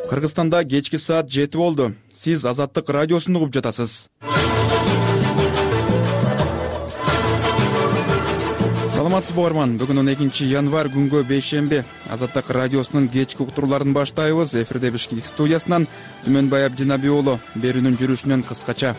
Кыргызстанда кечки саат 7 болду. Сиз Азаттык радиосун угуп жатасыз. Саламатсызбы угарман. Бүгүн 12 январь күнгө бейшемби. Азаттык радиосунун кечки уктурууларын баштайбыз. Эфирде Бишкек студиясынан Түмөнбай Абдинаби уулу. Берүүнүн жүрүшүнөн кыскача.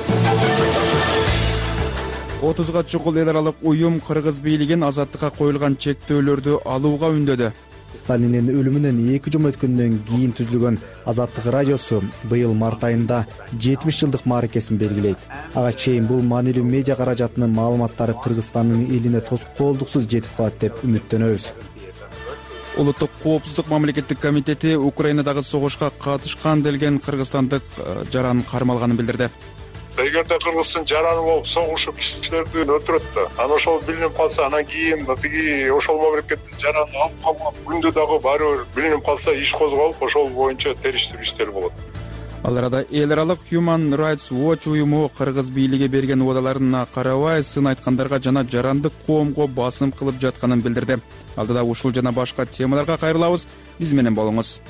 30га чукул эл аралык уюм кыргыз бийлигин азаттыкка коюлган чектөөлөрдү алууга үндөдү. Сталиндин өлүмүнөн 2 жума өткөндөн кийин түзүлгөн Азаттык радиосу быйыл март айында 70 жылдык мааракесин белгилейт. Ага чейин бул маанилүү медиа каражатынын маалыматтары Кыргызстандын элине тоскоолдуксуз жетип калат деп үмүттөнөбүз. Улуттук коопсуздук мамлекеттик комитети Украинадагы согушка катышкан делген кыргызстандык жаран кармалганын билдирди. Эгерде Кыргыздын жараны болуп согушуп кишилерди өлтүрөт да, анан ошол билинип калса, анан кийин тиги ошол мамлекеттин жараны алып калган күндө дагы баары бир билинип калса иш козголуп, ошол боюнча териштирүү иштери болот. Ал арада эл аралык Human Rights Watch уюму кыргыз бийлиги берген убадаларына карабай сын айткандарга жана жарандык коомго басым кылып жатканын билдирди. Алдыда ушул жана башка темаларга кайрылабыз. Биз менен болуңуз.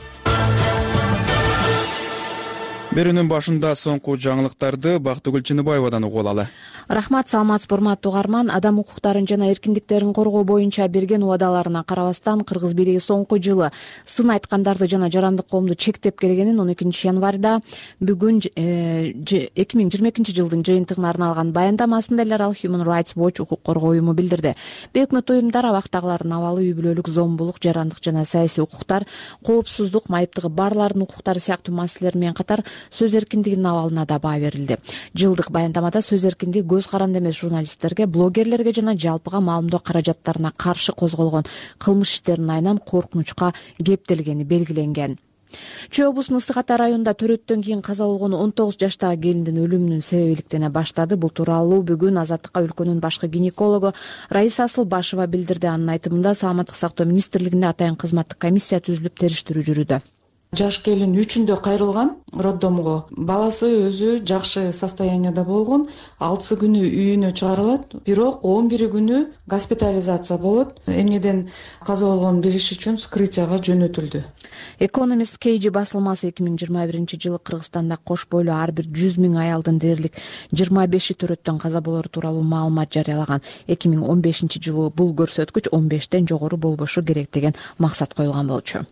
Берүүнүн башында соңку жаңылыктарды Бактыгүл Чыныбаевадан угуп алалы. Рахмат, саламатсызбы урматтуу угарман. Адам укуктарын жана эркиндиктерин коргоо боюнча берген убадаларына карабастан Кыргыз бийлиги соңку жылы сын айткандарды жана жарандык коомду чектеп келгенин 12 январда бүгүн 2022 жылдын жыйынтыгына арналган баяндамасында эл аралык Human Rights Watch укук коргоо уюму билдирди. Бейөкмөт уюмдар абактагылардын абалы, үй бүлөлүк, зомбулук, жарандык жана саясий укуктар, коопсуздук, майыптыгы барлардын укуктары сыяктуу маселелер менен катар сөз эркиндигинин абалына да баа берилди. Жылдык баяндамада сөз эркиндиги көз каранды эмес журналисттерге, блогерлерге жана жалпыга маалымдоо каражаттарына каршы козголгон кылмыш иштеринин айынан коркунучка кептелгени белгиленген. Чүй облусунун Ысык Ата районунда төрөттөн кийин каза болгон 19 жаштагы келиндин өлүмүнүн себеби иликтене баштады. Бул тууралуу бүгүн Азаттыкка өлкөнүн башкы гинекологу Раиса Асылбашева билдирди. Анын айтымында Саламаттык сактоо министрлигинде атайын кызматтык комиссия түзүлүп териштирүү жүрүүдө. Жаш келин 3-үндө кайрылган роддомго. Баласы өзү жакшы состоянияда болгон. 6 күнү үйүнө чыгарылат, бирок 11 күнү госпитализация болот. Эмнеден каза болгонун билиш үчүн вскрытияга жөнөтүлдү. Economist KG басылмасы 2021 жылы Кыргызстанда кош бойлуу ар бир 100 000 аялдын дээрлик 25 төрөттөн каза болору тууралуу маалымат жарыялаган. 2015 жылы бул көрсөткүч 15тен жогору болбошу керек деген максат коюлган болчу.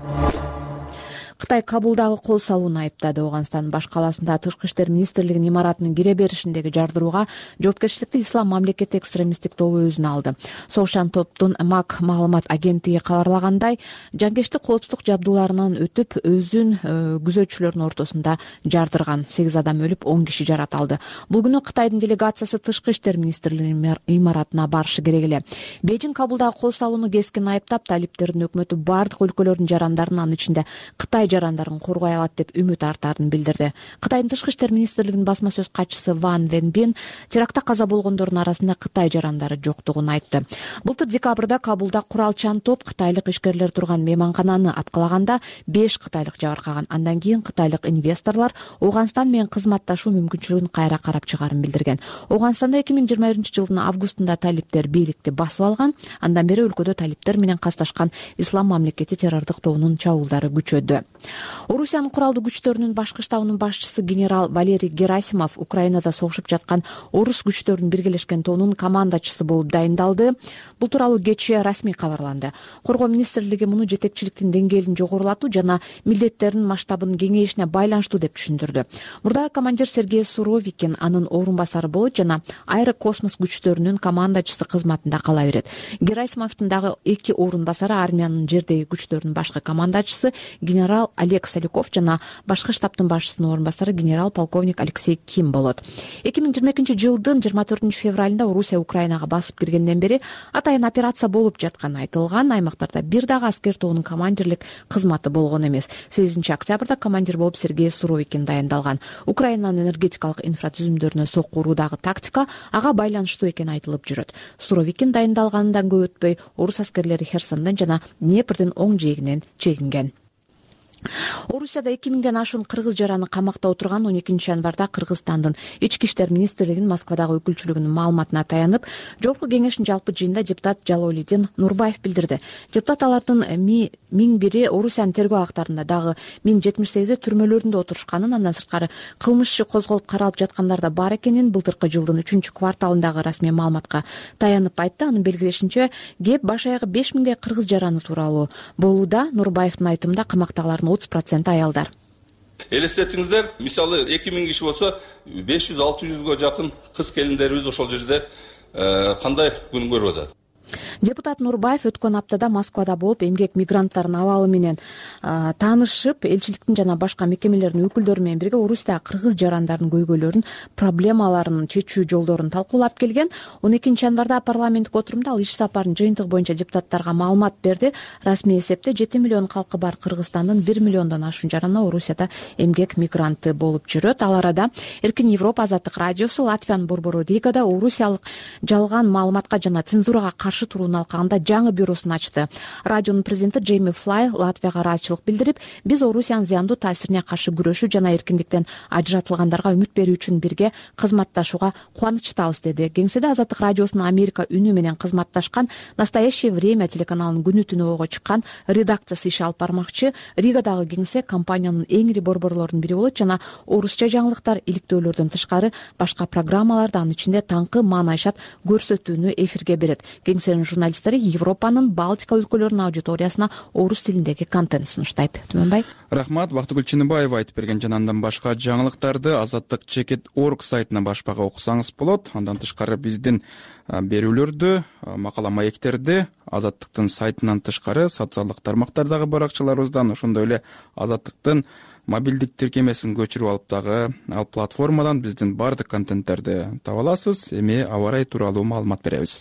Кытай Кабулдагы кол салууну айыптады. Ооганстандын баш калаасында Тышкы иштер министрлигинин имаратынын кире беришиндеги жардырууга жоопкерчиликти Ислам мамлекети экстремисттик тобу өзүнө алды. Согушчан топтун МАК маалымат агенттиги кабарлагандай, жанкечтик коопсуздук жабдууларынан өтүп, өзүн күзөтчүлөрдүн ортосунда жардырган. 8 адам өлүп, 10 киши жарат алды. Бул күнү Кытайдын делегациясы Тышкы иштер министрлигинин имаратына барышы керек эле. Бейжиң Кабулдагы кол салууну кескин айыптап, талиптердин өкмөтү бардык өлкөлөрдүн жарандарын, анын ичинде Кытай жарандарын коргой алат деп үмүт артарын билдирди. Кытайдын Тышкы иштер министрлигинин басма сөз катчысы Ван Венбин терактта каза болгондордун арасында Кытай жарандары жоктугун айтты. Былтыр декабрда Кабулда куралчан топ кытайлык ишкерлер турган мейманкананы аткалаганда 5 кытайлык жабыркаган. Андан кийин кытайлык инвесторлор Ооганстан менен кызматташуу мүмкүнчүлүгүн кайра карап чыгарын билдирген. Ооганстанда 2021 жылдын августунда талиптер бийликти басып алган. Андан бери өлкөдө талиптер менен касташкан Ислам мамлекети террордук тобунун чабуулдары күчөдү. Орусиянын куралдуу күчтөрүнүн башкы штабынын башчысы генерал Валерий Герасимов Украинада согушуп жаткан орус күчтөрүнүн биргелешкен тобунун командачысы болуп дайындалды. Бул тууралуу кечээ расмий кабарланды. Коргоо министрлиги муну жетекчиликтин деңгээлин жогорулатуу жана милдеттердин масштабынын кеңейишине байланыштуу деп түшүндүрдү. Мурда командир Сергей Суровикин анын орун басары болот жана аэрокосмос күчтөрүнүн командачысы кызматында кала берет. Герасимовдун дагы 2 орун басары армиянын жердеги күчтөрүнүн башкы командачысы генерал Олег Соляков жана башкы штабтын башчысынын орун басары генерал-полковник Алексей Ким болот. 2022 жылдын 24 февралында Орусия Украинага басып киргенден бери атайын операция болуп жатканы айтылган. Аймактарда бир дагы аскер тобунун командирлик кызматы болгон эмес. 8 октябрда командир болуп Сергей Суровикин дайындалган. Украинанын энергетикалык инфратүзүмдөрүнө сокку уруудагы тактика ага байланыштуу экени айтылып жүрөт. Суровикин дайындалгандан көп өтпөй орус аскерлери Херсондон жана Днепрдин оң жээгинен чегинген. Орусияда 2000ден ашуун кыргыз жараны камакта отурган 12 январда Кыргызстандын Ички иштер министрлигинин Москвадагы өкүлчүлүгүнүн маалыматына таянып, жогорку кеңештин жалпы жыйынында депутат Жалолидин Нурбаев билдирди. Депутат алардын 1001 Орусиянын тергөө актарында дагы 1078 түрмөлөрүндө отурушканын, андан сырткары кылмыш иши козголуп каралып жаткандар да бар экенин былтыркы жылдын 3-кварталындагы расмий маалыматка таянып айтты. Анын белгилешинче, кеп баш аягы 5000дей кыргыз жараны тууралуу болууда. Нурбаевдин айтымында камактагылардын 30% аялдар. Элестетиңиздер, мисалы 2000 киши болсо 500-600гө жакын кыз келиндерибиз ошол жерде кандай күн көрүп атат. Депутат Нурбаев өткөн аптада Москвада болуп, эмгек мигранттарынын абалы менен таанышып, элчиликтин жана башка мекемелердин өкүлдөрү менен бирге Орусияда кыргыз жарандардын көйгөйлөрүн, проблемаларын чечүү жолдорун талкуулап келген. 12 январда парламенттик отурумда ал иш сапарынын жыйынтыгы боюнча депутаттарга маалымат берди. Расмий эсепте 7 миллион калкы бар Кыргызстандын 1 миллиондон ашуун жараны Орусияда эмгек мигранты болуп жүрөт. Ал арада Эркин Европа Азаттык радиосу Латвиянын борбору Ригада орусиялык жалган маалыматка жана цензурага каршы турууну алкагында жаңы бюросун ачты. Радионун президенти Джейми Флай Латвияга ыраазычылык билдирип, биз Орусиянын зыяндуу таасирине каршы күрөшүү жана эркиндиктен ажыратылгандарга үмүт берүү үчүн бирге кызматташууга кубанычтабыз деди. Кеңседе Азаттык радиосунун Америка үнү менен кызматташкан Настоящее время телеканалынын күнү түнү ойго чыккан редакциясы иш алып бармакчы. Ригадагы кеңсе компаниянын эң ири борборлорунун бири болот жана орусча жаңылыктар, иликтөөлөрдөн тышкары башка программаларды, анын ичинде таңкы маанайшат көрсөтүүнү эфирге берет. Кеңсенин журналисттери Европанын Балтика өлкөлөрүнүн аудиториясына орус тилиндеги контент сунуштайт. Түмөнбай. Рахмат. Бактыгүл Чыныбаева айтып берген жана андан башка жаңылыктарды azattik.org сайтына башпага окусаңыз болот. Андан тышкары биздин берүүлөрдү, макала маектерди Азаттыктын сайтынан тышкары социалдык тармактардагы баракчаларыбыздан, ошондой эле Азаттыктын мобилдик тиркемесин көчүрүп алып дагы ал платформадан биздин бардык контенттерди таба аласыз. Эми аба ырайы тууралуу маалымат беребиз.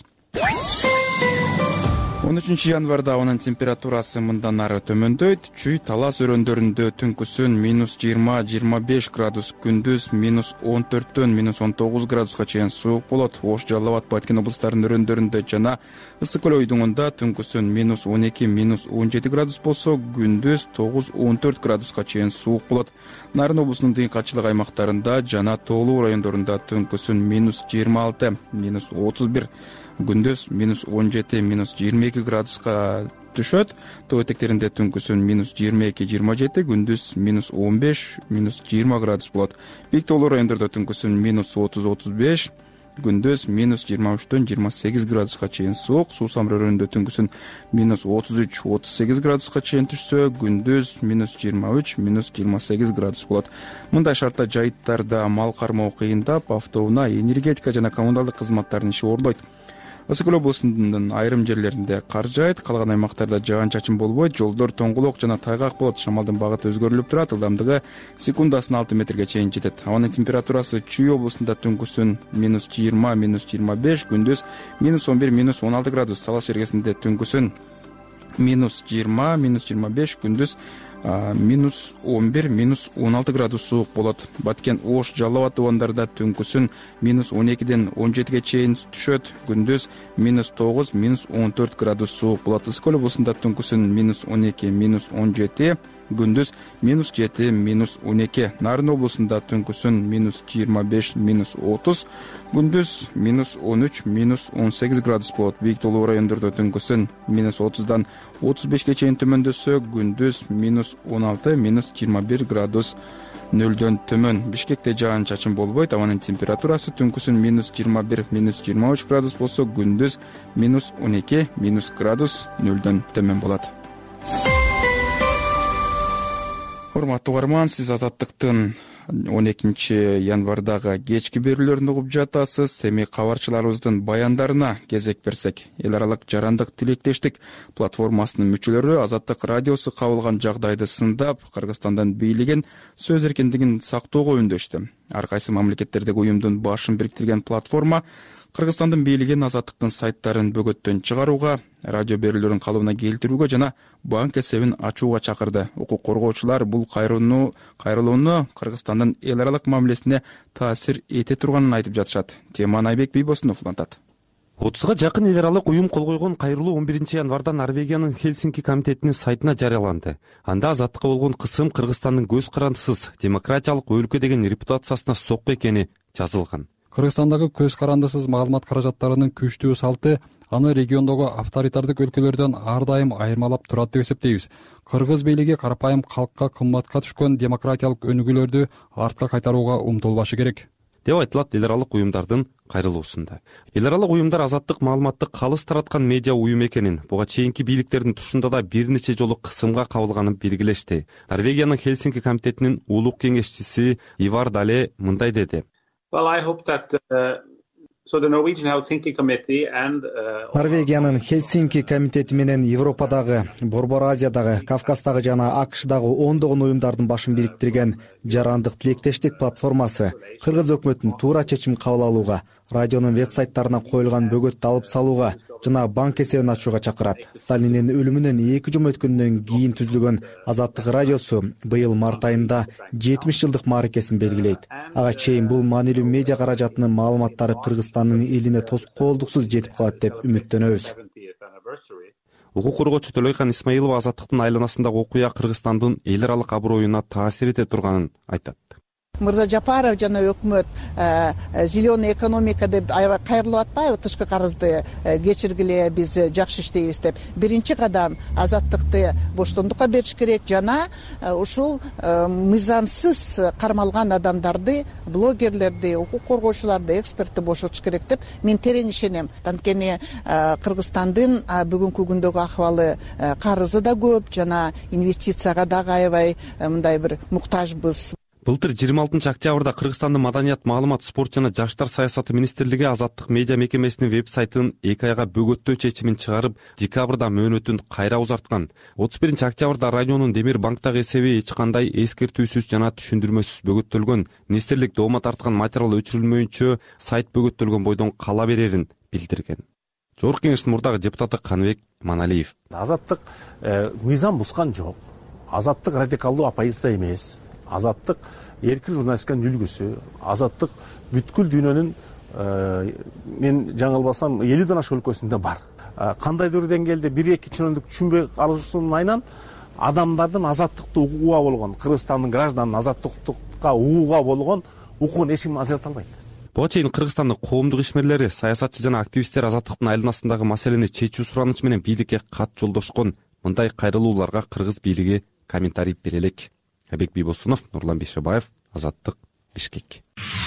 13 январда ауанын температурасы мындан ары төмөндөйт. Чүй Талас өрөндөрүндө түнкүсүн -20-25 градус, күндүз -14-төн -19 градуска чейин суук болот. Ош, Жалал Абад, Баткен облустарынын өрөндөрүндө жана Ысык көл ойдуңунда түнкүсүн -12-17 градус болсо, күндүз 9-14 градуска чейин суук болот. Нарын облусунун дыйкачылык аймактарында жана тоолуу райондорунда түнкүсүн -20-31, күндүз -17-22 градуска түшөт. Тоо этектеринде түнкүсүн -22-27, күндүз -15-20 градус болот. Бийик тоолуу райондордо түнкүсүн -30-35, күндүз -23-төн 28 градуска чейин суук. Суусам өрөөнүндө түнкүсүн -33-38 градуска чейин түшсө, күндүз -23-28 градус болот. Мындай шартта жайыттарда мал кармоо кыйындап, автоунаа, энергетика жана коммуналдык кызматтардын иши оорулойт. Ысык көл облусунун айрым жерлеринде кар жаайт, калган аймактарда жаан-чачын болбойт, жолдор тоңголок жана тайгак болот. Шамалдын багыты өзгөрүлүп турат, ылдамдыгы секундасына 6 метрге чейин жетет. Абанын температурасы Чүй облусунда түнкүсүн -20-25, күндүз -11-16 градус. Салаш жергесинде түнкүсүн -20-25, күндүз -11-16 градус суук болот. Баткен, Ош, Жалал Абад абандарда түнкүсүн -12ден 17ге чейин түшөт, күндүз -9-14 градус суук болот. Ысык көл облусунда түнкүсүн -12-17, күндүз -7-12. Нарын облусунда түнкүсүн -25-30, күндүз -13-18 градус болот. Бийик тоолуу райондордо түнкүсүн -30дан 35ке чейин төмөндөсө, күндүз -16-21 градус нөлдөн төмөн. Бишкекте жаан-чачын болбойт. Абанын температурасы түнкүсүн -21-23 градус болсо, күндүз -12 градус нөлдөн төмөн болот. Урматтуу угарман, сиз Азаттыктын 12 январдагы кечки берүүлөрүн угуп жатасыз. Эми кабарчыларыбыздын баяндарына кезек берсек, эл аралык жарандык тилектештик платформасынын мүчөлөрү Азаттык радиосу кабылган жагдайды сындап, Кыргызстандан бийлигин сөз эркиндигин сактоого үндөштү. Ар кайсы мамлекеттердеги уюмдун башын бириктирген платформа Кыргызстандын бийлигин Азаттыктын сайттарын бөгөттөн чыгарууга, радио берүүлөрүн калыбына келтирүүгө жана банк эсебин ачууга чакырды. Укук коргоочулар бул кайрылууну Кыргызстандын эл аралык мамилесине таасир эте турганын айтып жатышат. Теманы Айбек Бийбосунов улантат. 30га жакын эл аралык уюм кол койгон кайрылуу 11 январда Норвегиянын Хельсинки комитетинин сайтына жарыяланды. Анда азаттыкка болгон кысым Кыргызстандын көз карандысыз демократиялык өлкө деген репутациясына сокку экени жазылган. Кыргызстандагы көз карандысыз маалымат каражаттарынын күчтүү салты аны региондогу авторитардык өлкөлөрдөн ар дайым айырмалап турат деп эсептейбиз. Кыргыз бийлиги карапайым калкка кымбатка түшкөн демократиялык өнүгүүлөрдү артка кайтарууга умтулбашы керек деп айтылат эл аралык уюмдардын кайрылуусунда. Эл аралык уюмдар азаттык маалыматты калыс тараткан медиа уюм экенин, буга чейинки бийликтердин тушунда да бир нече жолу кысымга кабылганын белгилешти. Норвегиянын Хельсинки комитетинин улук кеңешчиси Ивар Дале мындай деди. Норвегиянын Хельсинки комитети менен Европадагы, Борбор Азиядагы, Кавказдагы жана АКШдагы ондогон уюмдардын башын бириктирген жарандык тилектештик платформасы кыргыз өкмөтүн туура чечим кабыл алууга, радионун веб-сайттарына коюлган бөгөттү алып салууга жана банк эсебин ачууга чакырат. Сталиндин өлүмүнөн 2 жума өткөндөн кийин түзүлгөн Азаттык радиосу быйыл март айында 70 жылдык мааракесин белгилейт. Ага чейин бул маанилүү медиа каражатынын маалыматтары Кыргызстандын элине тоскоолдуксуз жетип калат деп үмүттөнөбүз. Укук коргоочу Төлөйкан Исмаилова азаттыктын айланасындагы окуя Кыргызстандын эл аралык аброюна таасир эте турганын айтат. Мырза Жапаров жана өкмөт зеленый экономика деп аябай кайрылып атпайбы, тышкы карызды кечиргиле, биз жакшы иштейбиз деп. Биринчи кадам азаттыкты боштондукка бериш керек жана ушул мыйзамсыз кармалган адамдарды, блогерлерди, укук коргоочуларды, экспертти бошотуш керек деп мен терең ишенем. Анткени Кыргызстандын бүгүнкү күндөгү акыбалы карызы да көп жана инвестицияга дагы аябай мындай бир муктажбыз. Былтыр 26 октябрда Кыргызстандын Маданият, маалымат, спорт жана жаштар саясаты министрлиги азаттык медиа мекемесинин веб-сайтын 2 айга бөгөттөө чечимин чыгарып, декабрда мөөнөтүн кайра узарткан. 31 октябрда радионун Демир банктагы эсеби эч кандай эскертүүсүз жана түшүндүрмөсүз бөгөттөлгөн. Министрлик доoma тарткан материал өчүрүлмөйүнчө сайт бөгөттөлгөн бойдон кала берерин билдирген. Жогорку Кеңештин мурдагы депутаты Каныбек Маналиев. Азаттык мыйзам бускан жок. Азаттык радикалдуу оппозиция эмес. Азаттык эркин журналистканын үлгүсү, азаттык бүткүл дүйнөнүн мен жаңылбасам 50ден ашык өлкөсүндө бар. Кандайдыр деңгээлде 1-2 чынындык түшүнбөй калышуунун айынан адамдардын азаттыкты угууга болгон, Кыргызстандын гражданын азаттыкка угууга болгон укугун эч ким ажырата албайт. Буга чейин Кыргызстандын коомдук ишмерлери, саясатчы жана активисттер азаттыктын айланасындагы маселени чечүү суранычы менен бийликке кат жолдошкон. Мындай кайрылууларга кыргыз бийлиги комментарий бере элек. Абек Бибосунов, Нурлан Бишебаев, Азаттык, Бишкек.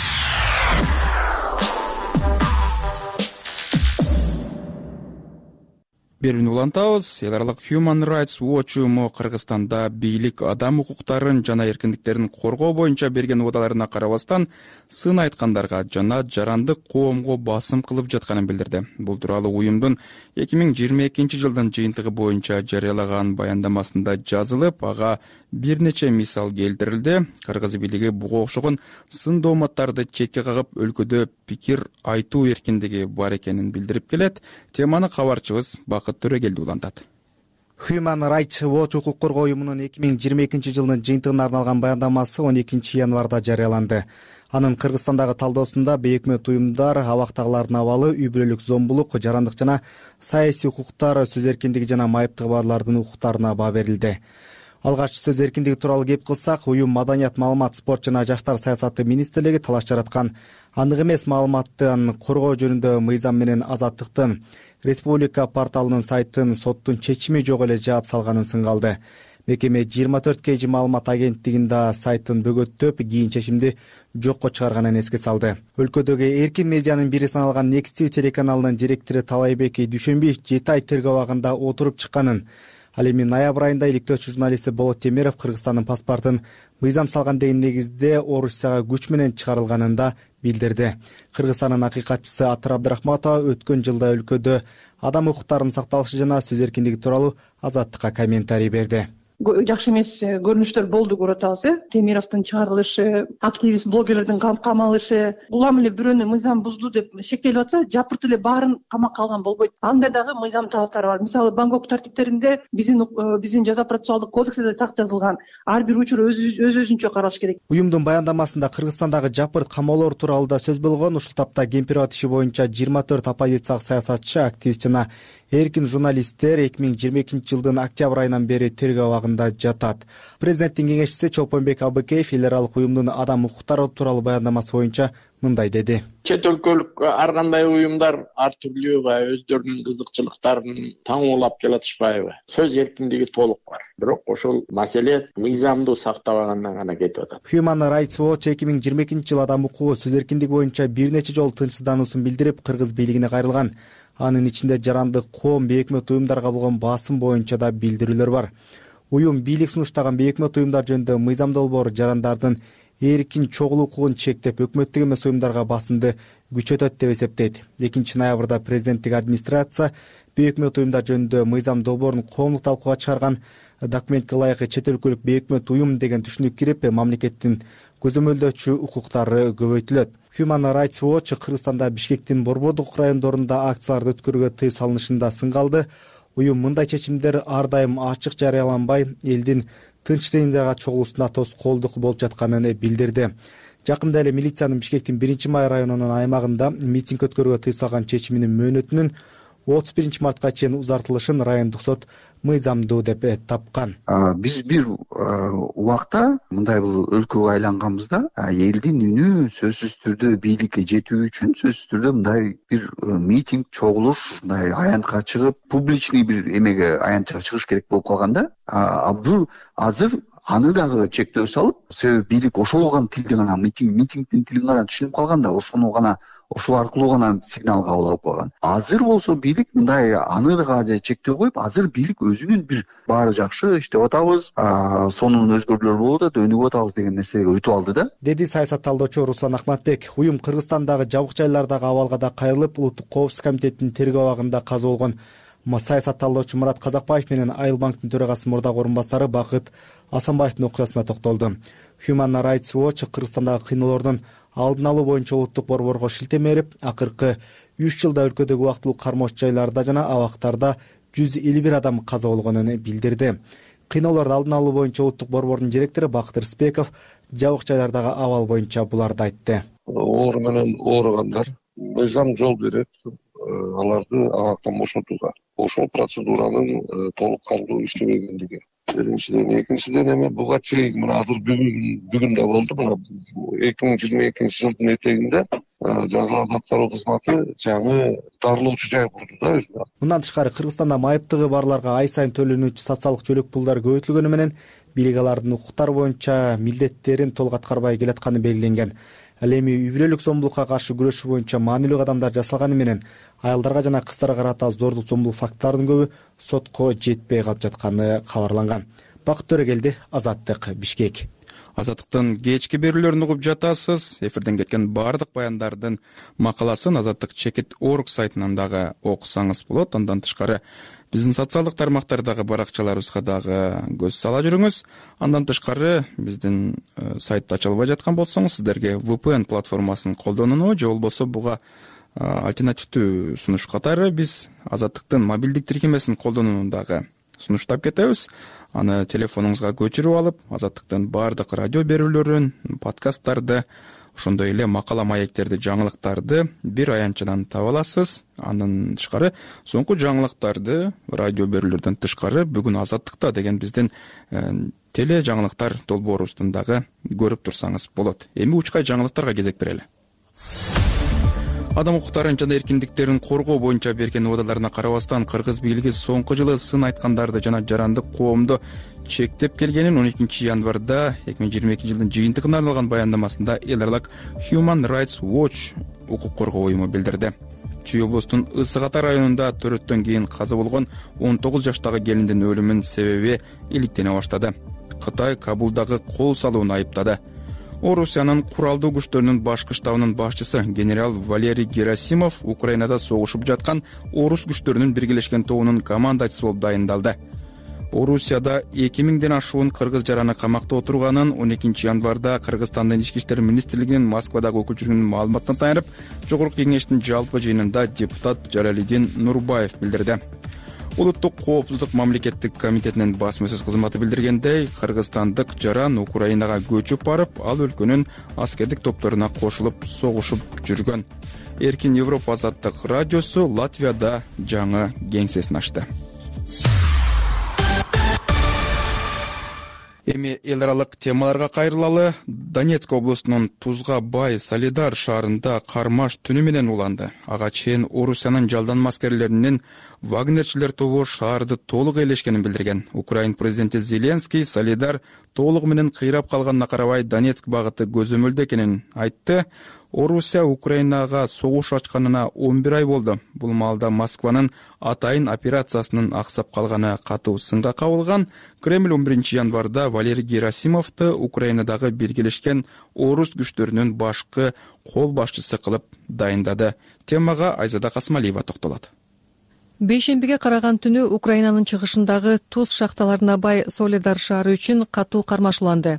Берүүнү улантабыз. Эл аралык Human Rights Watch уюму Кыргызстанда бийлик адам укуктарын жана эркиндиктерин коргоо боюнча берген убадаларына карабастан сын айткандарга жана жарандык коомго басым кылып жатканын билдирди. Бул тууралуу уюмдун 2022 жылдын жыйынтыгы боюнча жарыялаган баяндамасында жазылып, ага бир нече мисал келтирилди. Кыргыз бийлиги буга окшогон сын дооматтарды четке кагып, өлкөдө пикир айтуу эркиндиги бар экенин билдирип келет. Теманы кабарчыбыз Бакыт Төрөгелди улантат. Human Rights Watch укук коргоо уюмунун 2022 жылдын жыйынтыгына арналган баяндамасы 12 январда жарыяланды. Анын Кыргызстандагы талдоосунда бейөкмөт уюмдар абактагылардын абалы, үй бүлөлүк зомбулук, жарандык жана саясий укуктар, сөз эркиндиги жана майыптыгы барлардын укуктарына баа берилди. Алгач сөз эркиндиги тууралуу кеп кылсак, уюм Маданият, маалымат, спорт жана жаштар саясаты министрлиги талаш жараткан анык эмес маалыматтын коргоо жөнүндө мыйзам менен азаттыктын Республика порталынын сайтын соттун чечими жок эле жаап салганын сынга алды. Мекеме 24 kg маалымат агенттигинде сайтын бөгөттөп, кийин чечимди жокко чыгарганын эске салды. Өлкөдөгү эркин медианын бири саналган Next TV телеканалынын директору Талайбек Дүйшөнбиев 7 ай тергөө абагында отуруп чыкканын, ал эми ноябрь айында иликтөөчү журналисти Болот Темиров Кыргызстандын паспортун мыйзам салган деген негизде Орусияга күч менен чыгарылганын да билдирди. Кыргызстандын акыйкатчысы Атыр Абдрахматова өткөн жылда өлкөдө адам укуктарынын сакталышы жана сөз эркиндиги тууралуу Азаттыкка комментарий берди. жакшы эмес көрүнүштөр болду көрүп атабыз. Темировдун чыгарылышы, активист блогерлердин камалышы, улам эле бирөөнү мыйзам бузду деп шектелип атса, жапырт эле баарын камакка алган болбойт. Андай дагы мыйзам талаптары бар. Мисалы Бангкок тартиптеринде биздин жаза процессуалдык кодексте так жазылган. Ар бир учур өзүнчө каралыш керек. Уюмдун баяндамасында Кыргызстандагы жапырт камоолор тууралуу да сөз болгон. Ушул тапта Кемпирова иши боюнча 24 оппозициялык саясатчы, активист жана эркин журналисттер 2022 жылдын октябрь айынан бери тергөө абагында жатат. Президенттин кеңешчиси Чолпонбек Абыкеев эл аралык уюмдун адам укуктары тууралуу баяндамасы боюнча мындай деди. Чет өлкөлүк ар кандай уюмдар ар түрлүү өздөрүнүн кызыкчылыктарын таңуулап келатышпайбы? Сөз эркиндиги толук бар. Бирок ошол маселе мыйзамды сактабагандан гана кетип атат. Human Rights Watch 2022 жыл адам укугу сөз эркиндиги боюнча бир нече жолу тынчсыздануусун билдирип, кыргыз бийлигине кайрылган. Анын ичинде жарандык коом, бейөкмөт уюмдарга болгон басым боюнча да билдирүүлөр бар. Уюм бийлик сунуштаган бейөкмөт уюмдар жөнүндө мыйзам долбоор жарандардын эркин чогулуу укугун чектеп, өкмөттүк эмес уюмдарга басымды күчөтөт деп эсептейт. 2 ноябрда президенттик администрация бейөкмөт уюмдар жөнүндө мыйзам долбоорун коомдук талкууга чыгарган. Документке ылайык чет өлкөлүк бейөкмөт уюм деген түшүнүк кирип, мамлекеттин көзөмөлдөөчү укуктары көбөйтүлөт. Human Rights Watch Кыргызстанда Бишкектин Борбордук райондорунда акцияларды өткөрүүгө тыюу салынышында сынгалды. Уюм мындай чечимдер ар дайым ачык жарыяланбай, элдин тынчтыгындарга чогулуусуна тоскоолдук болуп жатканын билдирди. Жакында эле милициянын Бишкектин 1-Май районунун аймагында митинг өткөрүүгө тыюу салган чечиминин мөөнөтүнүн 31 мартка чейин узартылышын райондук сот мыйзамдуу деп тапкан. Биз бир убакта мындай бул өлкөгө айланганбызда, элдин үнү сөзсүз түрдө бийликке жетүү үчүн сөзсүз түрдө мындай бир митинг, чогулуш, мындай аянтка чыгып, публичный бир эмеге аянтка чыгыш керек болуп калганда, бул азыр аны дагы чектөө салып, себеби бийлик ошол гана тилди гана митингдин тилин гана түшүнүп калганда, ошол аркылуу гана сигнал кабыл алып калган. Азыр болсо бийлик мындай аны дагы чектөө коюп, азыр бийлик өзүнүн бир баары жакшы иштеп атабыз, сонун өзгөрүүлөр болуп атат, өнүгүп атабыз деген нерсеге өтүп алды да. Деди саясат талдоочу Руслан Ахматбек. Уюм Кыргызстандагы жабык жайлардагы абалга да кайрылып, Улуттук коопсуздук комитетинин тергөө абагында каза болгон саясат талдоочу Мурат Казакбаев менен Айыл банктын төрагасы мурдагы орун басары Бакыт Асанбаевдин окуясына токтолду. Human Rights Watch Кыргызстандагы кыйноолордун алдын алуу боюнча улуттук борборго шилтеме берип, акыркы 3 жылда өлкөдөгү убактылуу кармоочу жайларда жана абактарда 151 адам каза болгонун билдирди. Кыйноолорду алдын алуу боюнча улуттук борбордун директору Бакыт Рыспеков жабык жайлардагы абал боюнча буларды айтты. Оору менен ооругандар мыйзам жол берет аларды абактан бошотууга. Ошол процедуранын толук кандуу иштебегендиги. Экинчиден эме буга чейин мына азыр бүгүн да болду. Мына 2022 жылдын этегинде жазалар аткаруу кызматы жаңы дарылоочу жай курду да өзүнө. Мындан тышкары Кыргызстанда майыптыгы барларга ай сайын төлөнүүчү социалдык жөлөк пулдары көбөйтүлгөнү менен бийлик алардын укуктары боюнча милдеттерин толук аткарбай келатканы белгиленген. Ал эми үй бүлөлүк зомбулукка каршы күрөшүү боюнча маанилүү кадамдар жасалганы менен аялдарга жана кыздарга карата зордук зомбулук фактыларынын көбү сотко жетпей калып жатканы кабарланган. Бакыт Төрөгелди, Азаттык, Бишкек. Азаттыктын кечки берүүлөрүн угуп жатасыз. Эфирден кеткен баардык баяндардын макаласын Азаттык Чекит.org сайтынан дагы окусаңыз болот. Андан тышкары биздин социалдык тармактардагы баракчаларыбызга дагы көз сала жүрүңүз. Андан тышкары биздин сайтты ача албай жаткан болсоңуз, сиздерге VPN платформасын колдонууну же болбосо буга альтернативдүү сунуш катары биз Азаттыктын мобилдик тиркемесин колдонууну дагы сунуштап кетебиз. Аны телефонуңузга көчүрүп алып, Азаттыктын баардык радио берүүлөрүн, подкасттарды, ошондой эле макала маектерди, жаңылыктарды бир аянтчадан таба аласыз. Андан тышкары соңку жаңылыктарды радио берүүлөрдөн тышкары бүгүн Азаттыкта деген биздин теле жаңылыктар долбоорубуздан дагы көрүп турсаңыз болот. Эми учкай жаңылыктарга кезек берели. Адам укуктарын жана эркиндиктерин коргоо боюнча берген убадаларына карабастан Кыргыз бийлиги соңку жылы сын айткандарды жана жарандык коомду чектеп келгенин 12 январда 2022 жылдын жыйынтыгына арналган баяндамасында эл аралык Human Rights Watch укук коргоо уюму билдирди. Чүй облустун Ысык Ата районунда төрөттөн кийин каза болгон 19 жаштагы келиндин өлүмүнүн себеби иликтене баштады. Кытай Кабулдагы кол салууну айыптады. Орусиянын куралдуу күчтөрүнүн башкы штабынын башчысы генерал Валерий Герасимов Украинада согушуп жаткан орус күчтөрүнүн биргелешкен тобунун командачысы болуп дайындалды. Орусияда 2000ден ашуун кыргыз жараны камакта отурганын 12 январда Кыргызстандын ички иштер министрлигинин Москвадагы өкүлчүлүгүнүн маалыматына таянып, жогорку кеңештин жалпы жыйынында депутат Жалалидин Нурбаев билдирди. Улуттук коопсуздук мамлекеттик комитетинин басма-сөз кызматы билдиргендей, кыргызстандык жаран Украинага көчүп барып, ал өлкөнүн аскердик топторуна кошулуп согушуп жүргөн. Эркин Европа азаттык радиосу Латвияда жаңы кеңсесин ачты. Эми эл аралык темаларга кайрылалы. Донецк облусунун тузга бай Солидар шаарында кармаш түнү менен уланды. Ага чейин Орусиянын жалданма аскерлеринин Вагнерчилер тобу шаарды толук ээлешкенин билдирген. Украин президенти Зеленский Солидар толугу менен кыйрап калганына карабай Донецк багыты көзөмөлдө экенин айтты. Орусия Украинага согуш ачканына 11 ай болду. Бул маалда Москванын атайын операциясынын аксап калганы катуу сынга кабылган. Кремль 11 январда Валерий Герасимовду Украинадагы биргелешкен орус күчтөрүнүн башкы кол башчысы кылып дайындады. Темага Айзада Касмалиева токтолот. Бейшембиге караган түнү Украинанын чыгышындагы туз шахталарына бай Солидар шаары үчүн катуу кармаш уланды.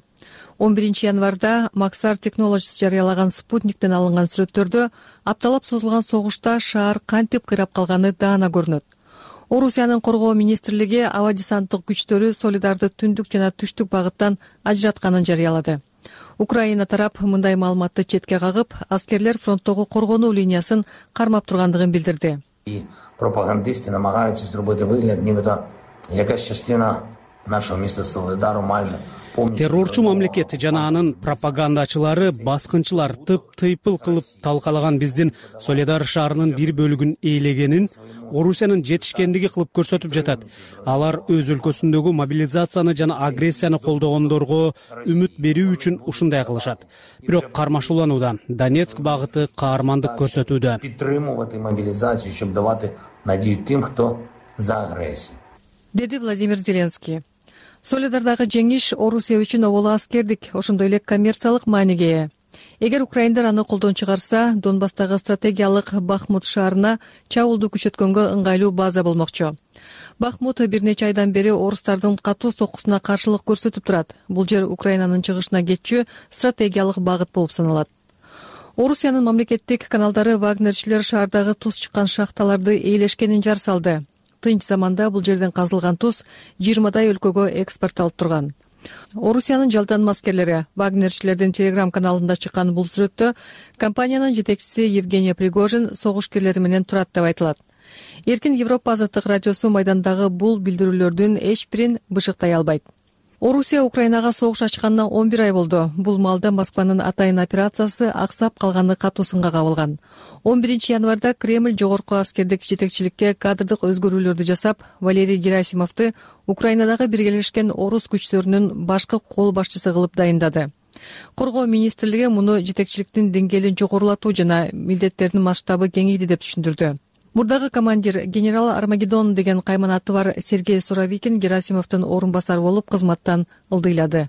11 январда Maxar Technologies жарыялаган спутниктен алынган сүрөттөрдө апталап созулган согушта шаар кантип кыйрап калганы даана көрүнөт. Орусиянын коргоо министрлиги аба десанттык күчтөрү Солидарды түндүк жана түштүк багыттан ажыратканын жарыялады. Украина тарап мындай маалыматты четке кагып, аскерлер фронттогу коргонуу линиясын кармап тургандыгын билдирди. І пропагандисти намагаються зробити вигляд, нібито якась частина нашого міста Солидару майже террорчу мамлекет жана анын пропагандачылары баскынчылар тыйпыл кылып талкалаган биздин Солидар шаарынын бир бөлүгүн ээлегенин Орусиянын жетишкендиги кылып көрсөтүп жатат. Алар өз өлкөсүндөгү мобилизацияны жана агрессияны колдогондорго үмүт берүү үчүн ушундай кылышат. Бирок кармаш уланууда. Донецк багыты каармандык көрсөтүүдө. Підтримувати мобілізацію, щоб давати надію тим, хто за агресію. Деди Владимир Зеленский. Солидардагы жеңиш Орусия үчүн оболу аскердик, ошондой эле коммерциялык мааниге ээ. Эгер украиндар аны колдон чыгарса, Донбасстагы стратегиялык Бахмут шаарына чабуулду күчөткөнгө ыңгайлуу база болмокчу. Бахмут бир нече айдан бери орустардын катуу соккусуна каршылык көрсөтүп турат. Бул жер Украинанын чыгышына кетчү стратегиялык багыт болуп саналат. Орусиянын мамлекеттик каналдары Вагнерчилер шаардагы туз чыккан шахталарды ээлешкенин жар салды. Тынч заманда бул жерден казылган туз 20дай өлкөгө экспортталып турган. Орусиянын жалданма аскерлери Вагнерчилердин Telegram каналында чыккан бул сүрөттө компаниянын жетекчиси Евгений Пригожин согушкерлери менен турат деп айтылат. Эркин Европа азаттык радиосу майдандагы бул билдирүүлөрдүн эч бирин бышыктай албайт. Орусия Украинага согуш ачканына 11 ай болду. Бул маалда Москванын атайын операциясы аксап калганы катуу сынга кабылган. 11 январда Кремль жогорку аскердик жетекчиликке кадрдык өзгөрүүлөрдү жасап, Валерий Герасимовду Украинадагы биргелешкен орус күчтөрүнүн башкы кол башчысы кылып дайындады. Коргоо министрлиги муну жетекчиликтин деңгээлин жогорулатуу жана милдеттердин масштабы кеңейди деп түшүндүрдү. Мурдагы командир генерал Армагеддон деген кайманаты бар Сергей Суровикин Герасимовдун орун басары болуп кызматтан ылдыйлады.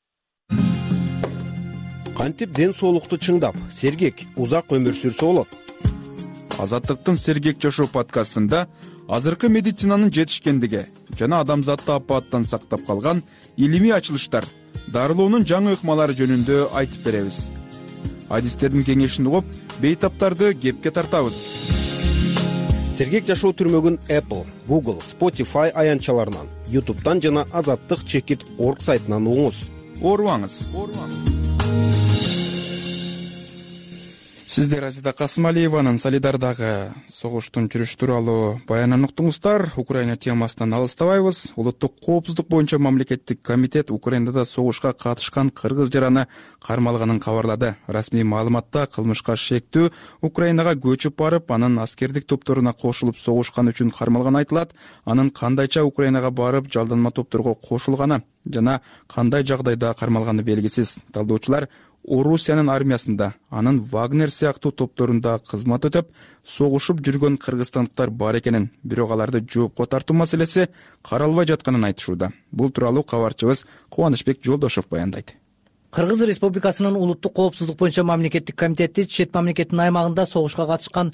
Кантип ден соолукту чыңдап, сергек, узак өмүр сүрсө болот? Азаттыктын Сергек жашоо подкастында азыркы медицинанын жетишкендиги жана адамзатты апааттан сактап калган илимий ачылыштар, дарылоонун жаңы ыкмалары жөнүндө айтып беребиз. Адистердин кеңешин угуп, бейтаптарды кепке тартабыз. Сергек жашоо түрмөгүн Apple, Google, Spotify аянтчаларынан, YouTube'дан жана azattik.org сайтынан угуңуз. Оорубаңыз. Сиздер Айзада Касмалиеванын Солидардагы согуштун жүрүшү тууралуу баянын уктуңуздар. Украина темасынан алыстабайбыз. Улуттук коопсуздук боюнча мамлекеттик комитет Украинада согушка катышкан кыргыз жараны кармалганын кабарлады. Расмий маалыматта кылмышка шектүү Украинага көчүп барып, анын аскердик топторуна кошулуп согушкан үчүн кармалганы айтылат. Анын кандайча Украинага барып жалданма топторго кошулганы жана кандай жагдайда кармалганы белгисиз. Талдоочулар Орусиянын армиясында, анын Вагнер сыяктуу топторунда кызмат өтөп, согушуп жүргөн кыргызстандыктар бар экенин, бирок аларды жоопко тартуу маселеси каралбай жатканын айтышууда. Бул тууралуу кабарчыбыз Кубанычбек Жолдошов баяндайт. Кыргыз Республикасынын улуттук коопсуздук боюнча мамлекеттик комитети чет мамлекеттин аймагында согушка катышкан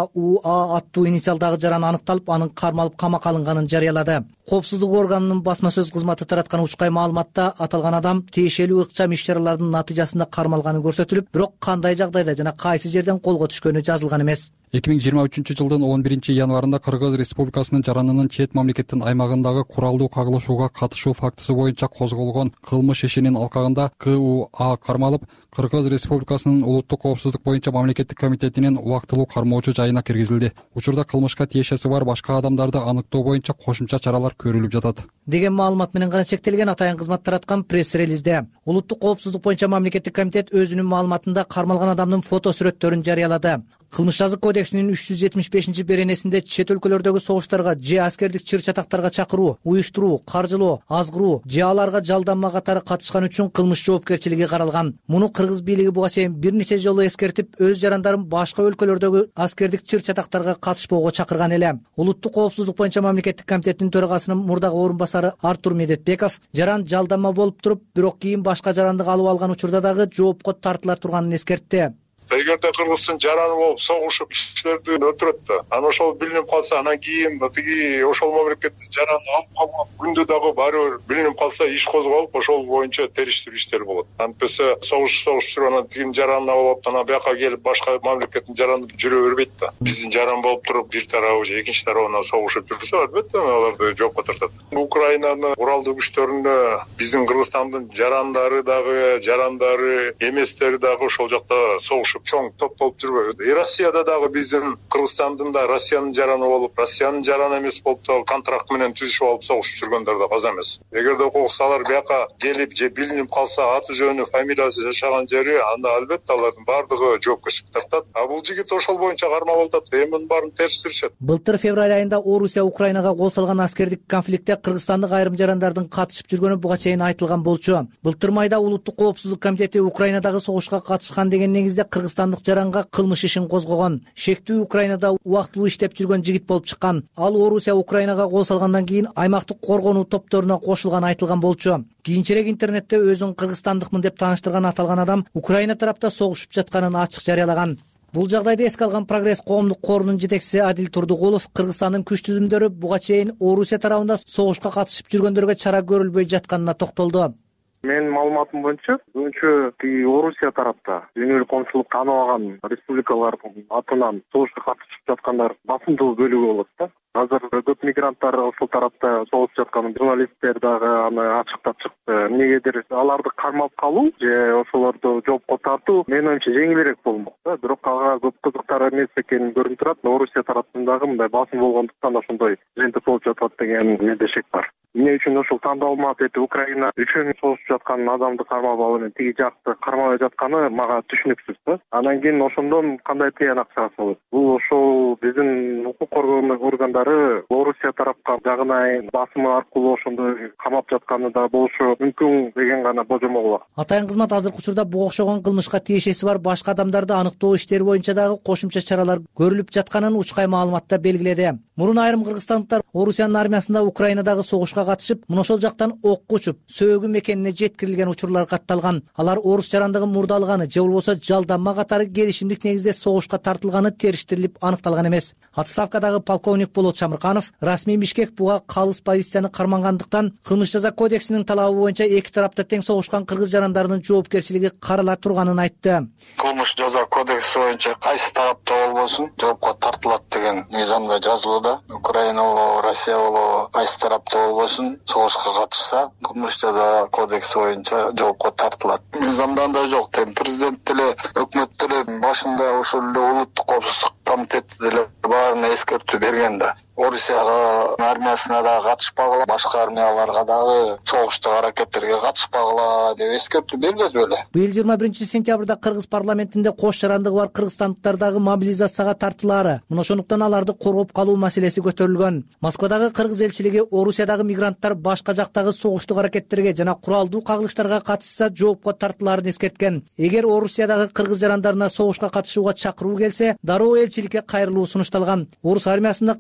КУА аттуу инициалдагы жаран аныкталып, анын кармалып камакка алынганын жарыялады. Коопсуздук органынын басма сөз кызматы тараткан учкай маалыматта аталган адам тиешелүү ыкчам иш-чаралардын натыйжасында кармалганы көрсөтүлүп, бирок кандай жагдайда жана кайсы жерден колго түшкөнү жазылган эмес. 2023-жылдын 11-январында Кыргыз Республикасынын жаранынын чет мамлекеттин аймагындагы куралдуу кагылышууга катышуу фактысы боюнча козголгон кылмыш ишинин алкагында КУА кармалып, Кыргыз Республикасынын улуттук коопсуздук боюнча мамлекеттик комитетинин убактылуу кармоочу жайына киргизилди. Учурда кылмышка тиешеси бар башка адамдарды аныктоо боюнча кошумча чаралар көрүлүп жатат деген маалымат менен гана чектелген атайын кызмат тараткан пресс-релизде. Улуттук коопсуздук боюнча мамлекеттик комитет өзүнүн маалыматында кармалган адамдын фото сүрөттөрүн жарыялады. Кылмыш жазык кодексинин 375-беренесинде чет өлкөлөрдөгү согуштарга же аскердик чыр-чатактарга чакыруу, уюштуруу, каржылоо, азгыруу же аларга жалданма катары катышкан үчүн кылмыш жоопкерчилиги каралган. Муну кыргыз бийлиги буга чейин бир нече жолу эскертип, өз жарандарын башка өлкөлөрдөгү аскердик чыр-чатактарга катышпоого чакырган эле. Улуттук коопсуздук боюнча мамлекеттик комитеттин төрагасынын мурдагы орун басары Артур Медетбеков жаран жалданма болуп туруп, бирок кийин башка жарандык алып алган учурда дагы жоопко тартыла турганын эскертти. Эгерде Кыргыздын жараны болуп согушуп кишилерди өлтүрөт да, анан ошол билинип калса, анан кийин тиги ошол мамлекеттин жараны алып калган күндө дагы баары бир билинип калса иш козголуп, ошол боюнча териштирүү иштери болот. Антпесе согуштуруп анан тигинин жаранын алып, анан бияка келип башка мамлекеттин жараны жүрө бербейт да. Биздин жаран болуп туруп, бир тарабы же экинчи тарабынан согушуп жүрсө, албетте аларды жоопко тартат. Украинанын куралдуу күчтөрүнө биздин Кыргызстандын жарандары дагы, жарандары эместери дагы ошол жакта согушуп чоң топ болуп жүрбөйт. Россияда дагы биздин Кыргызстандын да Россиянын жараны болуп, Россиянын жараны эмес болуп да контракт менен түзүшүп алып согушуп жүргөндөр да аз эмес. Эгерде кокус алар бияка келип же билинип калса, аты жөнү, фамилиясы, жашаган жери, анда албетте алардын баардыгы жоопкерчиликке тартат. А бул жигит ошол боюнча кармалып атат. Эмнин баарын териштиришет. Былтыр февраль айында Орусия Украинага кол салган аскердик конфликтте кыргызстандык айрым жарандардын катышып жүргөнү буга чейин айтылган болчу. Былтыр майда улуттук коопсуздук комитети Украинадагы согушка катышкан деген негизде кыргызстандык жаранга кылмыш ишин козгогон. Шектүү Украинада убактылуу иштеп жүргөн жигит болуп чыккан. Ал Орусия Украинага кол салгандан кийин аймактык коргонуу топторуна кошулган айтылган болчу. Кийинчерээк интернетте өзүн кыргызстандыкмын деп тааныштырган аталган адам Украина тарапта согушуп жатканын ачык жарыялаган. Бул жагдайды эске алган Прогресс коомдук корунун жетекчиси Адил Турдугулов Кыргызстандын күч түзүмдөрү буга чейин Орусия тарабында согушка катышып жүргөндөргө чара көрүлбөй жатканына токтолду. Менин маалыматым боюнча, өзүнчө тиги Орусия тарапта дүйнөлүк коомчулук тааныбаган республикалардын атынан согушка катышып жаткандар басымдуу бөлүгү болот да. Азыр көп мигранттар ошол тарапта согуп жаткан журналисттер дагы аны ачыктап чыкты. Эмнегедир аларды кармап калуу же ошолорду жоопко тартуу менин оюмча жеңилирээк болмок да. Бирок ага көп кызыктар эмес экени көрүнүп турат. Орусия тарапындагы мындай басым болгондуктан ошондой жыйынтык болуп жатат деген менде шек бар. Эмне үчүн ошол тандалмап эти Украина үчүн согушуп жаткан адамды кармап алып энен тиги жакты кармабай жатканы мага түшүнүксүз да. Анан кийин ошондон кандай тыянак чыгасыбыз? Бул ошол биздин укук органдары Орусия тарапка жагынайын басымы аркылуу ошондой камап жатканы да болушу мүмкүн деген гана божомол бар. Атайын кызмат азыркы учурда буга окшогон кылмышка тиешеси бар башка адамдарды аныктоо иштери боюнча дагы кошумча чаралар көрүлүп жатканын учкай маалыматта белгиледи. Мурун айрым кыргызстандыктар Орусиянын армиясында Украинадагы согушка катышып, мына ошол жактан окко учуп, сөөгү мекенине жеткирилген учурлар катталган. Алар орус жарандыгын мурдалганы же болбосо жалданма катары келишимдик негизде согушка тартылганы териштирилип аныкталган эмес. Отставкадагы полковник Болот Шамырканов расмий Бишкек буга калыс позицияны кармангандыктан кылмыш жаза кодексинин талабы боюнча эки тарапта тең согушкан кыргыз жарандарынын жоопкерчилиги карала турганын айтты. Кылмыш жаза кодекси боюнча кайсы тарапта болбосун жоопко тартылат деген мыйзамда жазылууда. Украина болобу, Россия болобу, кайсы тарапта болбосун согушка катышса, кылмыш жаза кодекси боюнча жоопко тартылат. Мыйзамда андай жок. Президент деле, өкмөт деле башында ошол эле улуттук коопсуздук комитети деле баарына эскертүү берген да. Орусияга армиясына да катышпагыла, башка армияларга дагы согуштук аракеттерге катышпагыла деп эскертүү бербеди беле. Быйыл 21-сентябрда Кыргыз парламентинде кош жарандыгы бар кыргызстандыктардагы мобилизацияга тартылаары, мына ошондуктан аларды коргоп калуу маселеси көтөрүлгөн. Москвадагы кыргыз элчилиги Орусиядагы мигранттар башка жактагы согуштук аракеттерге жана куралдуу кагылыштарга катышса жоопко тартылаарын эскерткен. Эгер Орусиядагы кыргыз жарандарына согушка катышууга чакыруу келсе, дароо элчиликке кайрылуу сунушталган. Орус армиясында кызмат өтө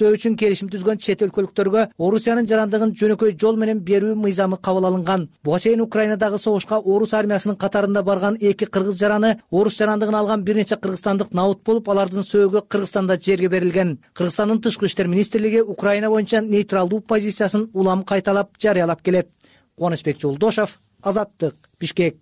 өтүү үчүн келишим түзгөн чет өлкөлүктөргө Орусиянын жарандыгын жөнөкөй жол менен берүү мыйзамы кабыл алынган. Буга чейин Украинадагы согушка орус армиясынын катарында барган 2 кыргыз жараны орус жарандыгын алган бир нече кыргызстандык наут болуп, алардын сөөгү Кыргызстанда жерге берилген. Кыргызстандын тышкы иштер министрлиги Украина боюнча нейтралдуу позициясын улам кайталап жарыялап келет. Кубанычбек Жолдошов, Азаттык, Бишкек.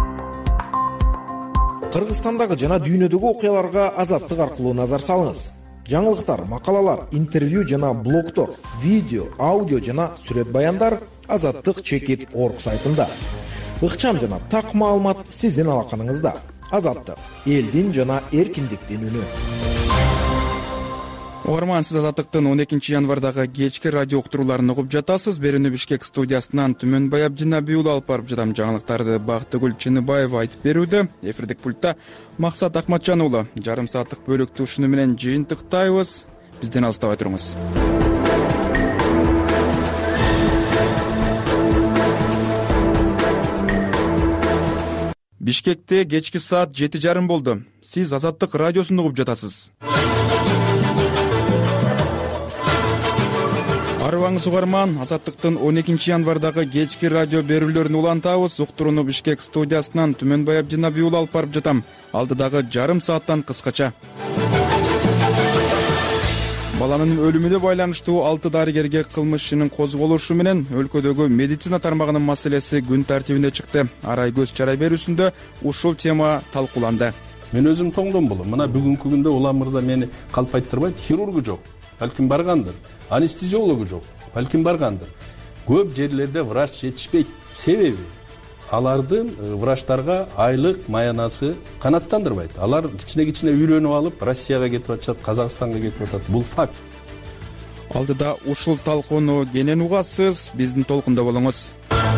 Кыргызстандагы жана дүйнөдөгү окуяларга Азаттык аркылуу назар салыңыз. Жаңылыктар, макалалар, интервью жана блогдор, видео, аудио жана сүрөт баяндар azattik.org сайтында. Ыкчам жана так маалымат сиздин алаканыңызда. Азаттык, элдин жана эркиндиктин үнү. Угарман, сиз Азаттыктын 12 январдагы кечки радио уктурууларын угуп жатасыз. Берүүнү Бишкек студиясынан Түмөнбай Абдинабий уулу алып барып жатам. Жаңылыктарды Бактыгүл Чыныбаева айтып берүүдө. Эфирдик пультта Максат Акматжан уулу. Жарым сааттык бөлүктү ушуну менен жыйынтыктайбыз. Бизден алыстабай туруңуз. Бишкекте кечки саат 7:30 болду. Сиз Азаттык радиосун угуп жатасыз. Арыбаңыз угарман, Азаттыктын 12 январдагы кечки радио берүүлөрүн улантабыз. Уктурууну Бишкек студиясынан Түмөнбай Абдинабий уулу алып барып жатам. Алдыдагы жарым сааттан кыскача. Баланын өлүмүнө байланыштуу 6 дарыгерге кылмыш ишинин козголушу менен өлкөдөгү медицина тармагынын маселеси күн тартибине чыкты. Арай көз чарай берүүсүндө ушул тема талкууланды. Мен өзүм тоңдом болом. Мына бүгүнкү күндө Улам мырза мени калп айттырбайт, хирургу жок. Балким баргандыр. Анестезиологу жок. Балким баргандыр. Көп жерлерде врач жетишпейт. Себеби алардын врачтарга айлык маянасы канааттандырбайт. Алар кичине үйрөнүп алып Россияга кетип атышат, Казакстанга кетип атат. Бул факт. Алдыда ушул талкууну кенен угасыз, биздин толкунда болуңуз.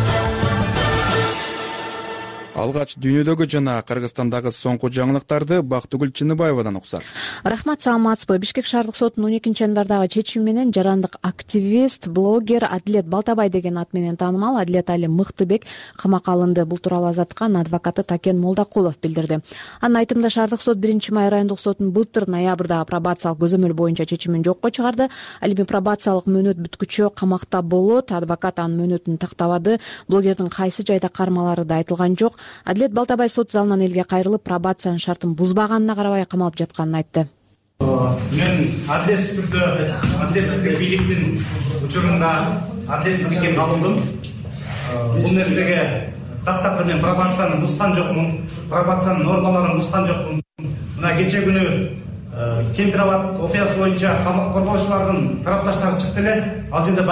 Алгач дүйнөдөгү жана Кыргызстандагы соңку жаңылыктарды Бактыгүл Чыныбаевадан уксак. Рахмат, саламатсызбы? Бишкек шаардык сотунун 12 январдагы чечими менен жарандык активист, блогер Адилет Балтабай деген ат менен таанымал Адилет Али Мыктыбек камакка алынды. Бул тууралуу Азаттыктын адвокаты Такен Молдакулов билдирди. Анын айтымында шаардык сот 1-май райондук сотунун былтыр ноябрдагы пробациялык көзөмөл боюнча чечимин жокко чыгарды. Ал эми пробациялык мөөнөт бүткүчө камакта болот. Адвокат анын мөөнөтүн тактабады. Блогердин кайсы жайда кармалары да айтылган жок. Адилет Балтабай сот залынан элге кайрылып, пробациянын шартын бузбаганына карабай камалып жатканын айтты. Мен адилетсиз түрдө, адилетсиздик бийликтин учурунда адилетсиздикке кабылдым. Бул нерсеге таптап мен пробацияны бузган жокмун, пробациянын нормаларын бузган жокмун. Мына кече күнү Кемпирабад окуясы боюнча камак коргоочулардын тарапташтары чыкты эле. Ал жерде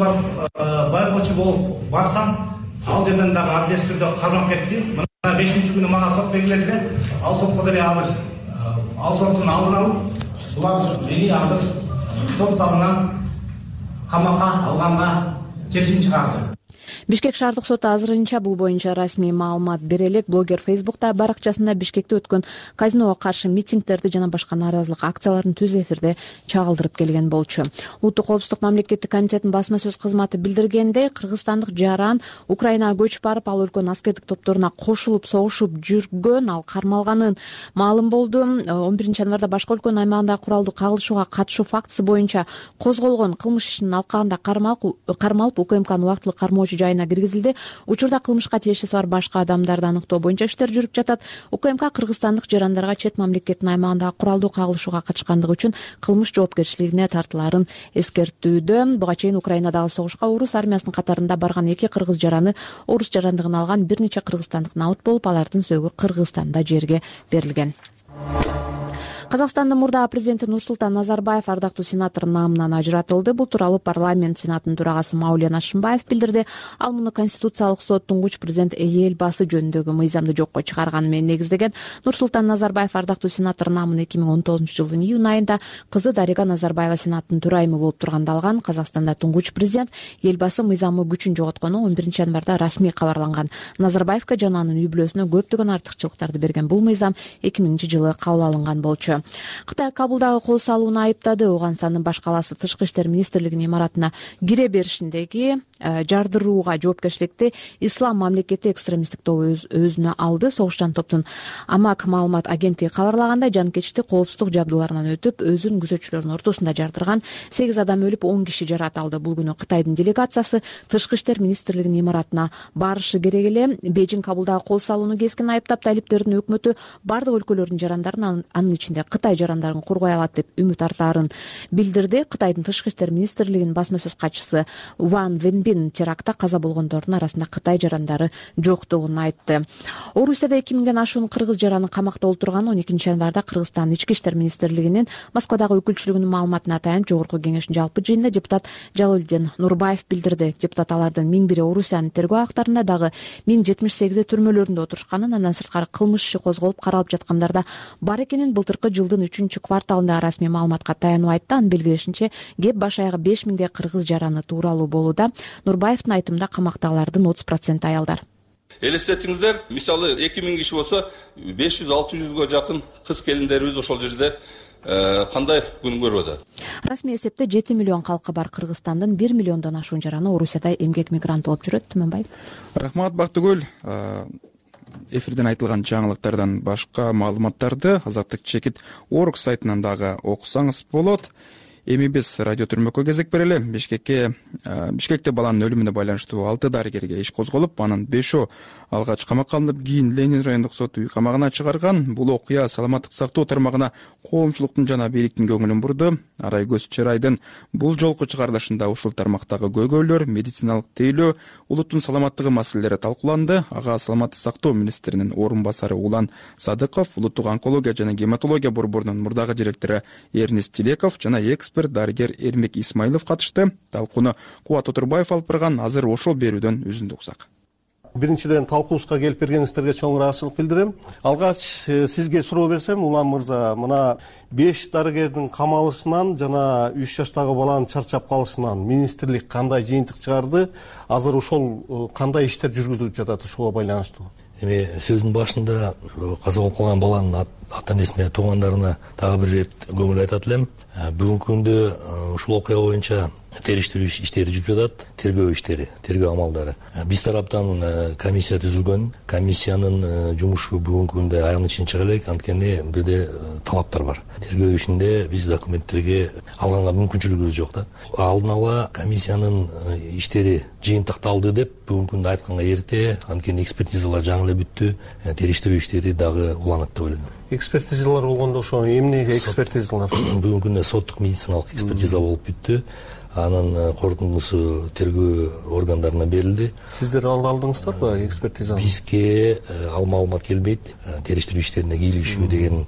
байкоочу болуп барсам, ал жерден дагы адилетсиз түрдө кармап кетти. Мына 5-күнү мага сот белгиледи эле. Ал сотко деле азыр ал соттун алдын алып, булар мени азыр сот залынан камакка алганга чечим чыгарды. Бишкек шаардык соту азырынча бул боюнча расмий маалымат бере элек. Блогер Фейсбукта баракчасында Бишкекте өткөн казиного каршы митингдерди жана башка нааразылык акцияларын түз эфирде чагылдырып келген болчу. Улуттук коопсуздук мамлекеттик комитетинин басма сөз кызматы билдиргендей, кыргызстандык жаран Украинага көчүп барып, ал өлкөнүн аскердик топторуна кошулуп согушуп жүргөн, ал кармалганын маалым болду. 11 январда башка өлкөнүн аймагында куралдуу кагылышууга катышуу фактысы боюнча козголгон кылмыш ишинин алкагында кармалып УКМКнын убактылык кармоочу жайына киргизилди. Учурда кылмышка тиешеси бар башка адамдарды аныктоо боюнча иштер жүрүп жатат. УКМК кыргызстандык жарандарга чет мамлекеттин аймагындагы куралдуу кагылышууга катышкандыгы үчүн кылмыш жоопкерчилигине тартылаарын эскертүүдө. Буга чейин Украинадагы согушка орус армиясынын катарында барган 2 кыргыз жараны орус жарандыгын алган бир нече кыргызстандык наут болуп, алардын сөөгү Кыргызстанда жерге берилген. Казакстандын мурдагы президенти Нурсултан Назарбаев ардактуу сенатор наамынан ажыратылды. Бул тууралуу парламент сенатынын төрагасы Маулен Ашымбаев билдирди. Ал муну Конституциялык сот туңгуч президент Элбасы жөнүндөгү мыйзамды жокко чыгарганы менен негиздеген. Нурсултан Назарбаев ардактуу сенатор наамын 2019-жылдын июнь айында кызы Дарига Назарбаева сенаттын төрайымы болуп турганда алган. Казакстанда туңгуч президент Элбасы мыйзамы күчүн жоготкону 11 январда расмий кабарланган. Назарбаевга жана анын үй-бүлөсүнө көптөгөн артыкчылыктарды берген бул мыйзам 2000-жылы кабыл алынган болчу. Кытай Кабулдагы кол салууну айыптады. Ооганстандын баш калаасы Тышкы иштер министрлигинин имаратына кире беришиндеги жардырууга жоопкерчиликти Ислам мамлекети экстремисттик тобу өзүнө алды. Согушчан топтун Амак маалымат агенттиги кабарлагандай, жанкечти коопсуздук жабдууларынан өтүп, өзүнүн күзөтчүлөрүнүн ортосунда жардырган 8 адам өлүп, 10 киши жаракат алды. Бул күнү Кытайдын делегациясы Тышкы иштер министрлигинин имаратына барышы керек эле. Бейжиң Кабулдагы кол салууну кескин айыптап, талиптердин өкмөтү бардык өлкөлөрдүн жарандарын, анын ичинде Кытай жарандарын коргой алат деп үмүт артаарын билдирди. Кытайдын Тышкы иштер министрлигинин басма сөз катчысы Ван Венбин терактта каза болгондордун арасында Кытай жарандары жоктугун айтты. Орусияда 2000ден ашуун кыргыз жараны камакта олтурган 12 январда Кыргызстандын Ички иштер министрлигинин Москвадагы өкүлчүлүгүнүн маалыматына таянып, жогорку кеңештин жалпы жыйынында депутат Жалолдин Нурбаев билдирди. Депутат алардын 1001 Орусиянын тергөө актарында дагы 1078 түрмөлөрүндө отурушканын, андан сырткары кылмыш иши козголуп каралып жаткандарда бар экенин былтыркы жылдын 3-кварталындагы расмий маалыматка таянып айтты. Анын белгилешинче, кеп баш аягы 5000 кыргыз жараны тууралуу болууда. Нурбаевдин айтымында камактагылардын 30% аялдар. Элестетиңиздер, мисалы 2000 киши болсо 500-600гө жакын кыз келиндерибиз ошол жерде кандай күн көрүп атат. Расмий эсепте 7 миллион калкы бар Кыргызстандын 1 миллиондон ашуун жараны Орусияда эмгек мигранты болуп жүрөт. Түмөнбаев. Рахмат, Бактыгүл. Эфирден айтылган жаңылыктардан башка маалыматтарды Азаттык чекит Орг сайтынан дагы окусаңыз болот. Эми биз радио түрмөккө кезек берели. Бишкекте баланын өлүмүнө байланыштуу 6 дарыгерге иш козголуп, анын 5өө алгач камакка алынып, кийин Ленин райондук сот үй камагына чыгарган. Бул окуя саламаттык сактоо тармагына коомчулуктун жана бийликтин көңүлүн бурду. Арайгөз Чырайдын бул жолку чыгарылышында ушул тармактагы көйгөйлөр, медициналык тейлөө, улуттун саламаттыгы маселелери талкууланды. Ага саламаттык сактоо министринин орун басары Улан Садыков, улуттук онкология жана гематология борборунун мурдагы директору Эрнест Телеков жана дарыгер Эрмек Исмайлов катышты. Талкууну Кубат Отурбаев алып барган. Азыр ошол берүүдөн үзүндү уксак. Биринчиден талкуубузга келип бергениңиздерге чоң ыраазычылык билдирем. Алгач сизге суроо берсем, Улан мырза, мына 5 дарыгердин камалышынан жана 3 жаштагы баланын чарчап калышынан министрлик кандай жыйынтык чыгарды? Азыр ошол кандай иштер жүргүзүлүп жатат ушуга байланыштуу? Эми сөздүн башында каза болуп калган баланын ата энесине, туугандарына дагы бир ирет көңүл айтат элем. Бүгүнкү күндө ушул окуя боюнча териштирүү иштери жүрүп жатат, тергөө иштери, тергөө амалдары. Биз тараптан комиссия түзүлгөн. Комиссиянын жумушу бүгүнкү күндө аягына чейин чыга элек, анткени бирде талаптар бар. Тергөө ишинде биз документтерге алганга мүмкүнчүлүгүбүз жок да. Алдын ала комиссиянын иштери жыйынтыкталды деп бүгүнкү күндө айтканга эрте, анткени экспертизалар жаңы эле бүттү, териштирүү иштери дагы уланат деп ойлойм. Экспертизалар болгондо ошо эмне экспертизалар? Бүгүнкү күндө соттук медициналык экспертиза болуп бүттү. Анын корутундусу тергөө органдарына берилди. Сиздер алдыңыздарбы экспертизаны? Бизге ал маалымат келбейт. Териштирүү иштерине кийлигишүү деген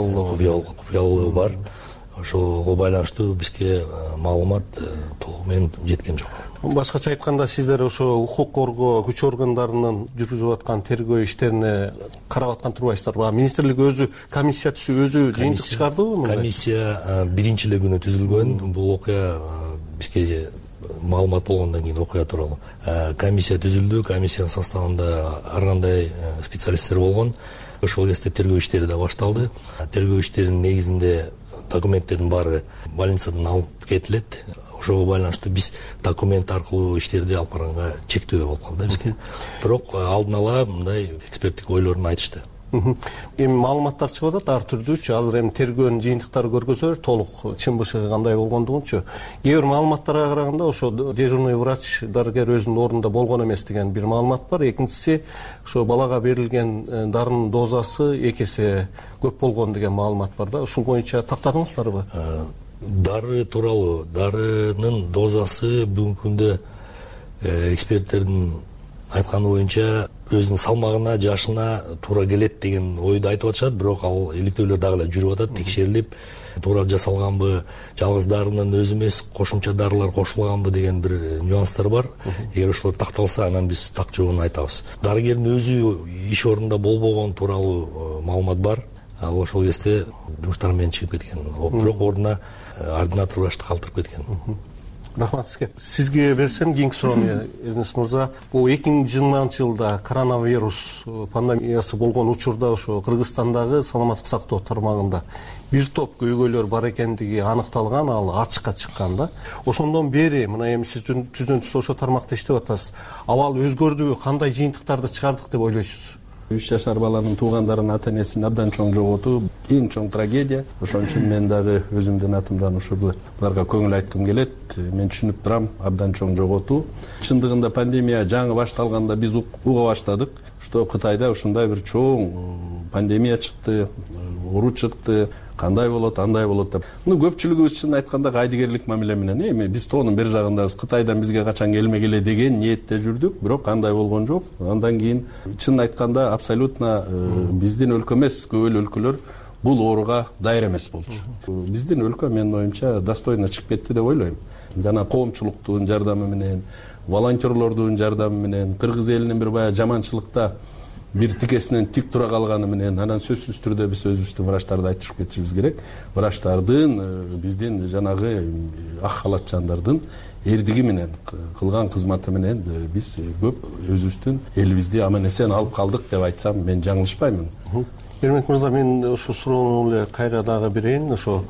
купуялыгы бар. Ошого байланыштуу бизге маалымат толугу менен жеткен жок. Башкача айтканда, сиздер ошо укук коргоо күч органдарынын жүргүзүп аткан тергөө иштерине карап аткан турбайсыздарбы? Министрлик өзү комиссия түзүп, өзү жыйынтык чыгардыбы? Комиссия биринчи эле күнү түзүлгөн. Бул окуя бизге маалымат болгондон кийин окуя тууралуу комиссия түзүлдү. Комиссиянын составында ар кандай специалисттер болгон. Ошол кезде тергөө иштери да башталды. Тергөө иштеринин негизинде документтердин баары больницадан алып кетилет. Ошого байланыштуу биз документ аркылуу иштерди алып барганга чектөө болуп калды бизге. Бирок алдын ала мындай эксперттик ойлорун айтышты. Эми маалыматтар чыгып атат ар түрдүүчү. Азыр эми тергөөнүн жыйынтыктары көргөзөр, толук чын бышыгы кандай болгондугунчу. Кээ бир маалыматтарга караганда ошо дежурный врач дарыгер өзүнүн ордунда болгон эмес деген бир маалымат бар. Экинчиси, ошо балага берилген дарынын дозасы 2 эсе көп болгон деген маалымат бар да. Ушул боюнча тактадыңыздарбы? Дары тууралуу, дарынын дозасы бүгүнкү күндө эксперттердин айтканы боюнча өзүнүн салмагына, жашына туура келет деген ойду айтып атышат, бирок ал иликтөөлөр дагы эле жүрүп атат, текшерилип, туура жасалганбы, жалгыз дарынын өзү эмес, кошумча дарылар кошулганбы деген бир нюанстар бар. Эгер ошолор такталса, анан биз так жообун айтабыз. Дарыгердин өзү иш ордунда болбогон тууралуу маалымат бар. Ал ошол кезде жумуштар менен чыгып кеткен. Бирок ордуна ординатор врачты калтырып кеткен. Рахмат сизге берсем кийинки суроону Эрнест мырза. Бул 2020 жылда коронавирус пандемиясы болгон учурда ошо Кыргызстандагы саламаттык сактоо тармагында бир топ көйгөйлөр бар экендиги аныкталган, ал ачыкка чыккан да. Ошондон бери мына эми сиз түздөн түз ошо тармакта иштеп атасыз. Абал өзгөрдүбү, кандай жыйынтыктарды чыгардык деп ойлойсуз? 3 жашар баланын туугандарынын ата энесин абдан чоң жоготуу эң чоң трагедия. Ошон үчүн мен дагы өзүмдүн атымдан ушул буларга көңүл айткым келет. Мен түшүнүп турам, абдан чоң жоготуу. Чындыгында пандемия жаңы башталганда биз уга баштадык, что Кытайда ушундай бир чоң пандемия чыкты, оору чыкты, кандай болот, андай болот деп. Муну көпчүлүгүбүз чын айтканда кайдыгерлик мамиле менен эми биз тоонун бир жагындабыз, Кытайдан бизге качан келмегиле деген ниетте жүрдүк, бирок андай болгон жок. Андан кийин чын айтканда абсолютно биздин өлкө эмес, көп эле өлкөлөр бул ооруга дайыр эмес болчу. Биздин өлкө менин оюмча достойно чыгып кетти деп ойлойм. Жана коомчулуктун жардамы менен, волонтерлордун жардамы менен, кыргыз элинин бир баягы жаманчылыкта бир тикесинен тик тура калганы менен, анан сөзсүз түрдө биз өзүбүздүн врачтарды айтышып кетишибиз керек. Врачтардын, биздин жанагы ак халатчандардын эрдиги менен кылган кызматы менен биз көп өзүбүздүн элибизди аман эсен алып калдык деп айтсам мен жаңылышпаймын. Эрмек мырза, мен ошо суроону эле кайра дагы берейин. Ошол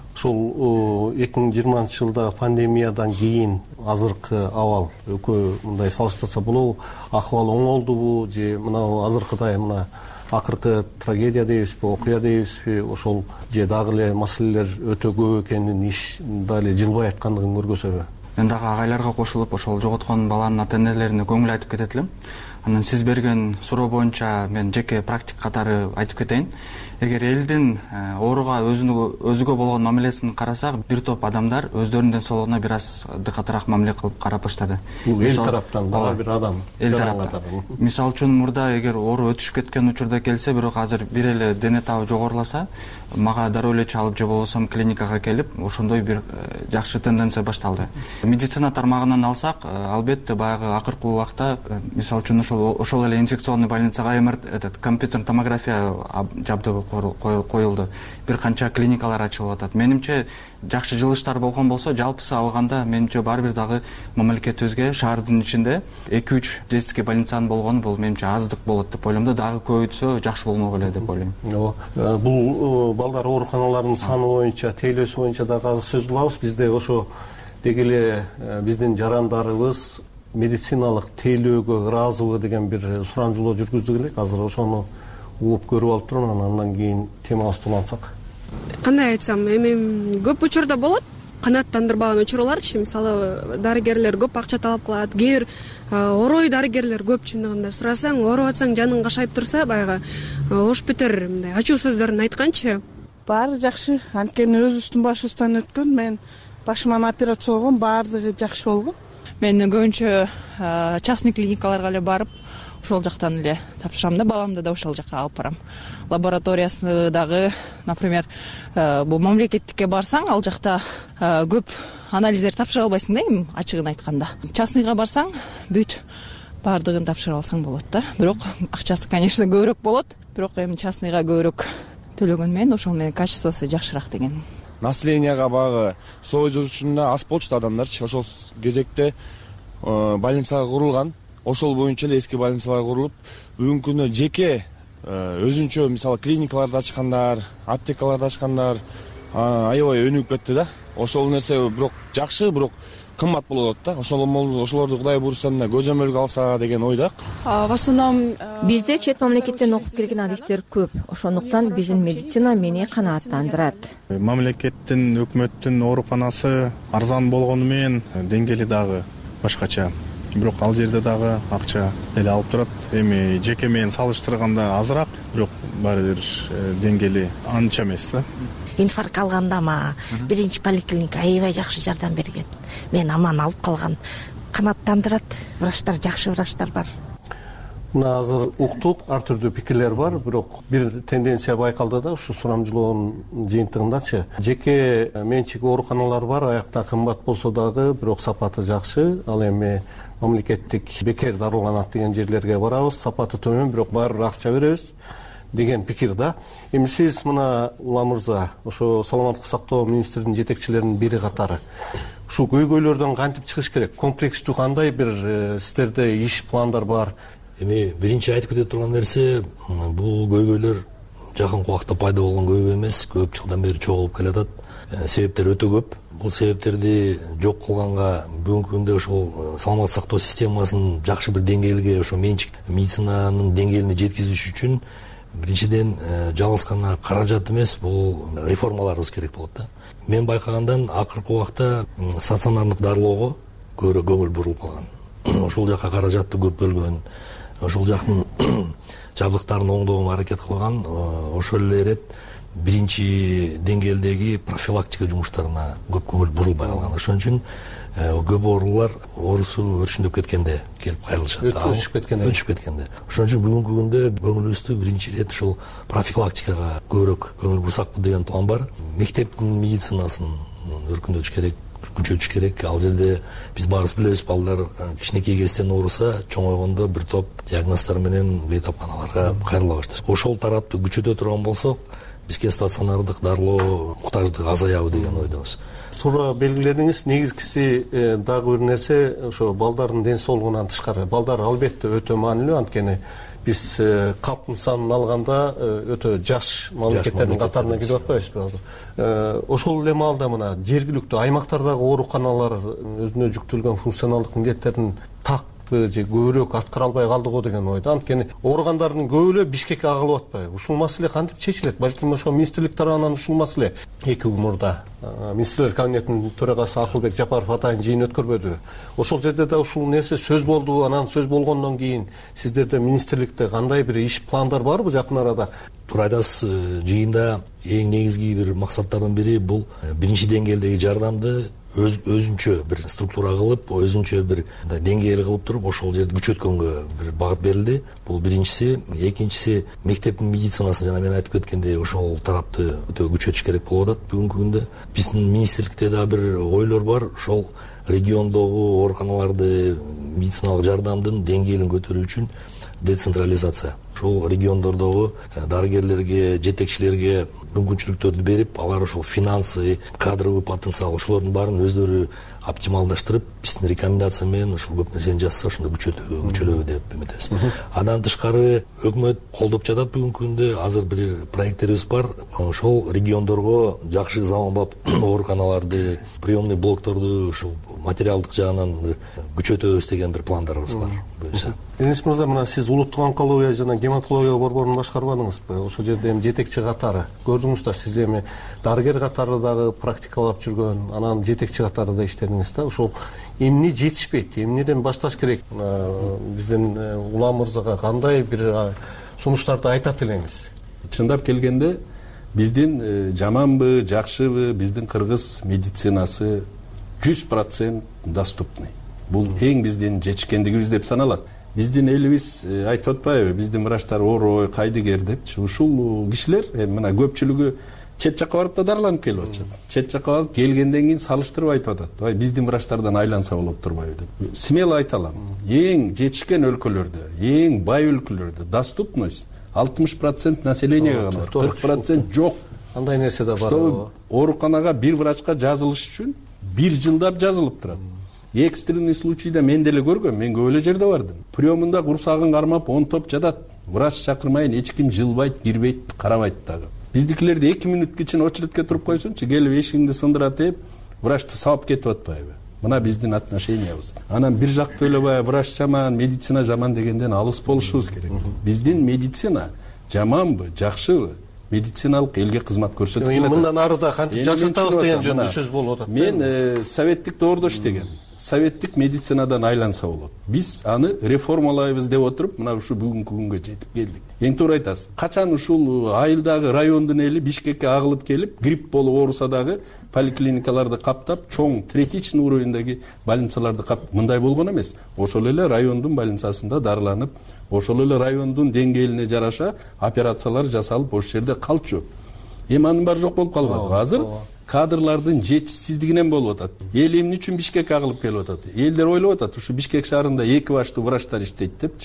2020 жылда пандемиядан кийин азыркы абал экөө мындай салыштырса болобу? Акыбал оңолдубу же мына азыркыдай мына акыркы трагедия дейбизби, окуя дейбизби, ошол же дагы эле маселелер өтө көп экенин, иш дали жылбай аткандыгын көргөзөбү? Мен дагы агайларга кошулуп ошол жоготкон баланын ата энелерине көңүл айтып кетет элем. Анан сиз берген суроо боюнча мен жеке практик катары айтып кетейин. Эгер элдин ооруга өзүгө болгон мамилесин карасак, бир топ адамдар өздөрүнүн ден соолугуна бир аз катыраак мамиле кылып карап баштады. Эл тараптан дагы бир адам. Эл тараптан. Мисалы үчүн мурда эгер оору өтүшүп кеткен учурда келсе, бирок азыр бир эле дене табы жогоруласа, мага дароо эле чалып же болбосо клиникага келип, ошондой бир жакшы тенденция башталды. Медицина тармагынан алсак, албетте баягы акыркы убакта, мисалы үчүн ошол эле инфекционный больницага компьютерный томография жабдыгы коюлду. Бир канча клиникалар ачылып атат. Менимче жакшы жылыштар болгон болсо, жалпысы алганда менимче баары бир дагы мамлекетибизге шаардын ичинде 2-3 детский больницанын болгону бул менимче аздык болот деп ойлойм да, дагы көбөйтсө жакшы болмок эле деп ойлойм. Бул балдар ооруканаларынын саны боюнча, тейлөөсү боюнча дагы азыр сөз кылабыз. Бизде ошо деги эле биздин жарандарыбыз медициналык тейлөөгө ыраазыбы деген бир сурамжылоо жүргүздүк элек. Азыр ошону угуп көрүп алып турмун, андан кийин темабызды улантсак. Кандай айтсам, эми көп учурда болот канааттандырбаган учурларчы, мисалы дарыгерлер көп акча талап кылат, кээ бир орой дарыгерлер көп чындыгында сурасаң, ооруп атсаң жаның кашайып турса, баягы ош бетер мындай ачуу сөздөрүн айтканчы. Баары жакшы, анткени өзүбүздүн башыбыздан өткөн. Мен башыман операция болгон, баардыгы жакшы болгон. Мен көбүнчө частный клиникаларга эле барып, ошол жактан эле тапшырам да, баламды да ошол жакка алып барам. Лабораториясы дагы, например, бул мамлекеттикке барсаң, ал жакта көп анализдер тапшыра албайсың да, эми ачыгын айтканда. Частныйга барсаң, бүт баардыгын тапшырып алсаң болот да. Бирок акчасы, конечно, көбүрөөк болот, бирок эми частныйга көбүрөөк төлөгөн менен ошол менен качествосы жакшыраак деген. Населенияга багы сой учурунда аз болчу адамдарчы. Ошол кезекте больницага курулган. Ошол боюнча эле эски больницалар курулуп, бүгүнкү күндө жеке өзүнчө мисалы клиникаларды ачкандар, аптекаларды ачкандар аябай өнүгүп кетти да. Ошол нерсе бирок жакшы, бирок кымбат болот да. Ошолорду Кудай буйруса көзөмөлгө алса деген ойда. В основном бизде чет мамлекеттен окуп келген адистер көп. Ошондуктан биздин медицина мени канааттандырат. Мамлекеттин, өкмөттүн ооруканасы арзан болгону менен деңгээли дагы башкача. Бирок ал жерде дагы акча эле алып турат. Эми жеке менен салыштырганда азыраак, бирок баары бир деңгээли анча эмес да. Инфаркт алганда ма биринчи поликлиника аябай жакшы жардам берген. Мен аман алып калган. Канааттандырат, врачтар, жакшы врачтар бар. Мына азыр уктук, ар түрдүү пикирлер бар, бирок бир тенденция байкалды да, ушу сурамжылоонун жыйынтыгындачы. Жеке менчик ооруканалар бар, аякта кымбат болсо дагы, бирок сапаты жакшы. Ал эми мамлекеттик бекер дарыланат деген жерлерге барабыз, сапаты төмөн, бирок баары бир акча беребиз. деген пикир да. Эми сиз мына Улам мырза ошо саламаттык сактоо министринин жетекчилеринин бири катары ушул көйгөйлөрдөн кантип чыгыш керек? Комплекстүү кандай бир сиздерде иш пландар бар? Эми биринчи айтып кете турган нерсе, бул көйгөйлөр жакынкы убакта пайда болгон көйгөй эмес, көп жылдан бери чогулуп келатат. Себептер өтө көп. Бул себептерди жок кылганга бүгүнкү күндө ошол саламаттык сактоо системасын жакшы бир деңгээлге, ошо менчик медицинанын деңгээлине жеткизиш үчүн биринчиден жалгыз гана каражат эмес, бул реформаларыбыз керек болот да. Мен байкагандан акыркы убакта стационардык дарылоого көбүрөөк көңүл бурулуп калган. Ошол жака каражатты көп бөлгөн, ошол жактын жабдыктарын оңдоого аракет кылган, ошол эле ирет биринчи деңгээлдеги профилактика жумуштарына көп көңүл бурулбай калган. Ошон үчүн көп оорулар оорусу өршүндөп кеткенде келип кайрылышат. Өчүп кеткенде. Ошон үчүн бүгүнкү күндө көңүлүбүздү биринчи ирет ушул профилактикага көбүрөөк көңүл бурсакпы деген план бар. Мектептин медицинасын өркүндөтүш керек, күчөтүш керек. Ал жерде биз баарыбыз билебиз, балдар кичинекей кезден ооруса, чоңойгондо бир топ диагноздар менен бейтапканаларга кайрыла баштайт. Ошол тарапты күчөтө турган болсок, бизге стационардык дарылоо муктаждыгы азаябы деген ойдобуз. Туура белгиледиңиз. Негизгиси дагы бир нерсе, ошо балдардын ден соолугунан тышкары. Балдар албетте өтө маанилүү, анткени биз калктын санын алганда өтө жаш мамлекеттердин катарына кирип атпайбызбы азыр. Ошол эле маалда мына жергиликтүү аймактардагы ооруканалар өзүнө жүктөлгөн функционалдык милдеттерин так же көбүрөөк аткара албай калды го деген ойдо. Анткени ооругандардын көбү эле Бишкекке агылып атпайбы? Ушул маселе кантип чечилет? Балким ошо министрлик тарабынан ушул маселе 2 күн мурда министрлер кабинетинин төрагасы Акылбек Жапаров атайын жыйын өткөрбөдүбү? Ошол жерде да ушул нерсе сөз болду. Анан сөз болгондон кийин сиздерде министрликте кандай бир иш пландар барбы жакын арада? Туура айтасыз. Жыйында эң негизги бир максаттардын бири бул биринчи деңгээлдеги жардамды өзүнчө бир структура кылып, өзүнчө бир деңгээл кылып туруп, ошол жерди күчөткөнгө бир багыт берилди. Бул биринчиси. Экинчиси, мектептин медицинасын жана мен айтып кеткендей ошол тарапты өтө күчөтүш керек болуп атат бүгүнкү күндө. Биздин министрликте да бир ойлор бар. Ошол региондогу ооруканаларды медициналык жардамдын деңгээлин көтөрүү үчүн децентрализация. Ошол региондордогу дарыгерлерге, жетекчилерге мүмкүнчүлүктөрдү берип, алар ошол финансы, кадровый потенциал ошолордун баарын өздөрү оптималдаштырып, биздин рекомендация менен ушул көп нерсени жазса, ошондо күчөлөбү деп үмүттөбүз. Андан тышкары өкмөт колдоп жатат бүгүнкү күндө. Азыр бир проекттерибиз бар. Ошол региондорго жакшы заманбап ооруканаларды, приемный блокторду ушул материалдык жагынан күчөтөбүз деген бир пландарыбыз бар. Денис мырза, мына сиз улуттук онкология жана гематология борборун башкарбадыңызбы? Ошол жерде эми жетекчи катары көрдүңүз да, сиз эми дарыгер катары дагы практикалап жүргөн, анан жетекчи катары да иштедиңиз да. Ошол эмне жетишпейт, эмнеден башташ керек? Биздин Улам мырзага кандай бир сунуштарды айтат элеңиз? Чындап келгенде биздин жаманбы, жакшыбы, биздин кыргыз медицинасы 100% доступный. Бул эң биздин жетишкендигибиз деп саналат. Биздин элибиз айтып атпайбы, биздин врачтар орой, кайдыгер депчи. Ушул кишилер мына көпчүлүгү чет жакка барып да дарыланып келип атышат. Чет жакка барып келгенден кийин салыштырып айтып атат. Бай биздин врачтардан айланса болот турбайбы деп. Смело айта алам. Эң жетишкен өлкөлөрдө, эң бай өлкөлөрдө доступность 60% населенияга калат, 40% жок. Андай нерсе да бар. Что ооруканага бир врачка жазылыш үчүн 1 жылдап жазылып турат. Экстренный случайда мен деле көргөм, мен көп эле жерде бардым. Приемунда курсагын кармап 10 топ жатат. Врач чакырмайын, эч ким жылбайт, кирбейт, карабайт дагы. Биздикилерди 2 мүнөткө чейин очередке туруп койсунчу, келип эшигиңди сындырат деп, врачты сабап кетип атпайбы? Мына биздин отношениябыз. Анан бир жакты эле баягы врач жаман, медицина жаман дегенден алыс болушубуз керек. Биздин медицина жаманбы, жакшыбы? Медициналык элге кызмат көрсөтүп келет. Мындан арыда кантип жакшыртабыз деген жөнүндө сөз болуп атат. Мен советтик доордо иштегем. Советтик медицинадан айланса болот. Биз аны реформалайбыз деп отуруп, мына ушу бүгүнкү күнгө жетип келдик. Эң туура айтасыз. Качан ушул айылдагы райондун эли Бишкекке агылып келип, грипп болуп ооруса дагы поликлиникаларды каптап, чоң третичный уровеньдеги больницаларды каптап, мындай болгон эмес. Ошол эле райондун больницасында дарыланып, ошол эле райондун деңгээлине жараша операциялар жасалып, ошол жерде калчу. Эми анын баары жок болуп калбады. Азыр кадрлардын жетишсиздигинен болуп атат. Эл эмне үчүн Бишкекке агылып келип атат? Элдер ойлоп атат, ушу Бишкек шаарында 2 баштуу врачтар иштейт депчи.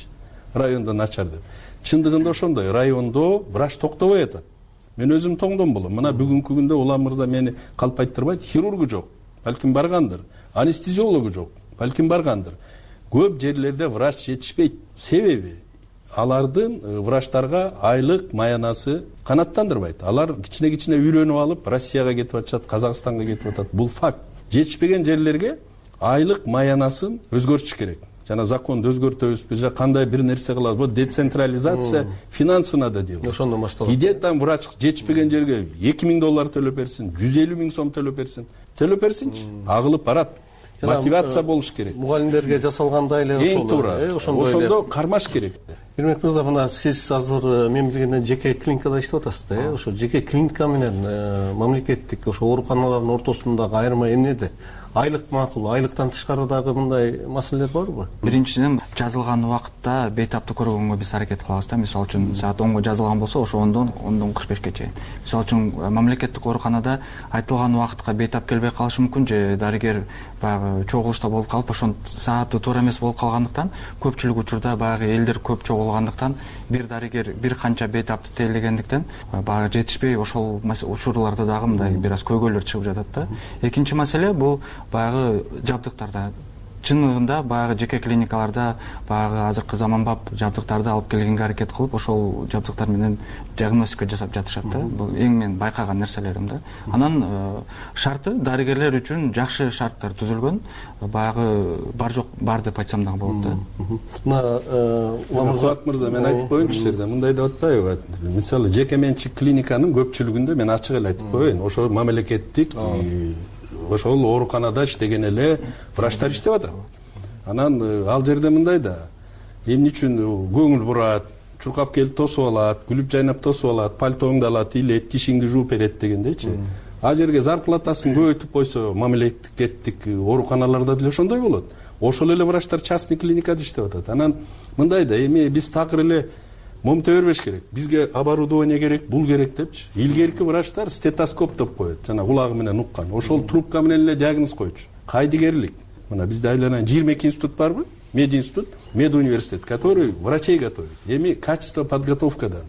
райондо начар деп. Чындыгында ошондой, райондо врач токтобой атат. Мен өзүм тоңдом болом. Мына бүгүнкү күндө Улам мырза мени калп турбайт, хирургу жок, балким баргандыр. Анестезиологу жок, балким баргандыр. Көп жерлерде врач жетишпейт. Себеби алардын врачтарга айлык маянасы канаттандырбайт. Алар кичине үйрөнүп алып Россияга кетип атышат, Казакстанга кетип атат. Бул факт. Жетишпеген жерлерге айлык маянасын өзгөртүш керек. Жана законду өзгөртөбүзбү же кандай бир нерсе кылабыз. Бул децентрализация финансына да дейт. Ошондон башталат. Кийде там врач жетишпеген жерге $2000 төлөп берсин, 150 000 сом төлөп берсин. Төлөп берсинчи. Агылып барат. Мотивация болуш керек. Мугалимдерге жасалгандай эле ошол. Эң туура. Ошондо кармаш керек. Эрмек мырза, мына сиз азыр мен билгенден жеке клиникада иштеп атасыз да, ошо жеке клиника менен мамлекеттик ошо ооруканалардын ортосундагы айырма эмнеде? Айлык макул, айлыктан тышкары дагы мындай маселелер барбы? Биринчиден жазылган убакытта бейтаптуу көргөнгө биз аракет кылабыз да. Мисалы үчүн саат 10го жазылган болсо, ошо 10дон 45ке чейин. Мисалы үчүн мамлекеттик ооруканада айтылган убакытка бейтап келбей калышы мүмкүн, же дарыгер баягы чогулушта болуп калып, ошон сааты туура эмес болуп калгандыктан, көпчүлүк учурда баягы элдер көп чогулгандыктан, бир дарыгер бир канча бейтапты тейлегендиктен баягы жетишпей ошол учурларда дагы мындай бир аз көйгөйлөр чыгып жатат да. Экинчи маселе бул баягы жабдыктарда. Чынында баягы жеке клиникаларда баягы азыркы заманбап жабдыктарды алып келгенге аракет кылып, ошол жабдыктар менен диагностика жасап жатышат да. Бул эң мен байкаган нерселерим да. Анан шарты дарыгерлер үчүн жакшы шарттар түзүлгөн. Баягы бар жок бар деп айтсам дагы болот да. Улам мырза, мен айтып коеюнчу силерде, мындай деп атпайбы? Мисалы жеке менчик клиниканын көпчүлүгүндө мен ачык эле айтып коеюн. Ошо мамлекеттик ошол ооруканада иштеген эле врачтар иштеп атат. Анан ал жерде мындай да, эмне үчүн көңүл бурат, чуркап келип тосуп алат, күлүп жайнап тосуп алат, пальтоңду алат, илет, тишиңди жууп берет дегендейчи. А жерге зарплатасын көбөйтүп койсо, мамлекеттик ооруканаларда деле ошондой болот. Ошол эле врачтар частный клиникада иштеп атат. Анан мындай да, эми биз такыр эле момте бербеш керек. Бизге оборудование керек, бул керек депчи. Илгерки врачтар стетоскоп деп коет, жана кулагы менен уккан. Ошол трубка менен эле диагноз койчу. Кайдыгерлик. Мына бизде айланан 22 институт барбы? Мединститут, медуниверситет, который врачей готовит. Эми качество подготовкадан.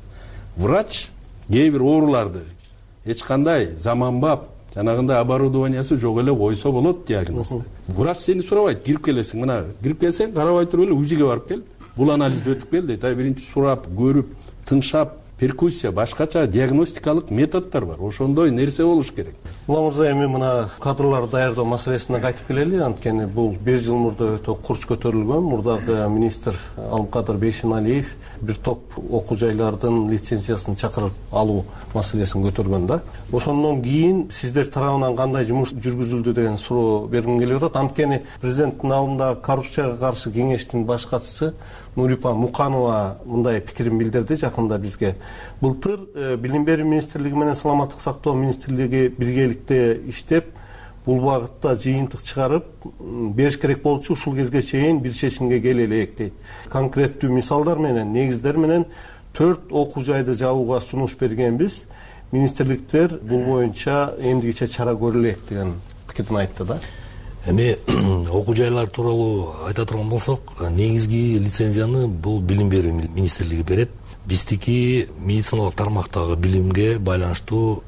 Врач кээ бир ооруларды эч кандай заманбап жанагындай оборудованиясы жок эле койсо болот диагнозду. Врач сени сурабайт, кирип келесиң, мына кирип келсең, карабай туруп эле УЗИге барып кел. Бул анализди өтүп кел дейт. Биринчи сурап, көрүп, тыңшап, перкуссия, башкача диагностикалык методдор бар. Ошондой нерсе болуш керек. Улам мырза, эми мына кадрлар даярдоо маселесине кайтып келели. Анткени бул 1 жыл мурда өтө курч көтөрүлгөн. Мурдагы министр Алымкадыр Бейшеналиев бир топ окуу жайлардын лицензиясын чакырып алуу маселесин көтөргөн да. Ошондон кийин сиздер тарабынан кандай жумуш жүргүзүлдү деген суроо бергим келип атат. Анткени президенттин алдындагы коррупцияга каршы кеңештин баш катчысы Нурипа Муканова мындай пикирин билдирди жакында бизге. Былтыр Билим берүү министрлиги менен Саламаттык сактоо министрлиги биргеликте иштеп, бул багытта жыйынтык чыгарып бериш керек болчу. Ушул кезге чейин бир чечимге келе элек дейт. Конкреттүү мисалдар менен, негиздер менен 4 окуу жайды жабууга сунуш бергенбиз. Министрликтер бул боюнча эмдигиче чара көрүлөт деген пикирин айтты да. Эми окуу жайлар тууралуу айта турган болсок, негизги лицензияны бул Билим берүү министрлиги берет. Биздики медициналык тармактагы билимге байланыштуу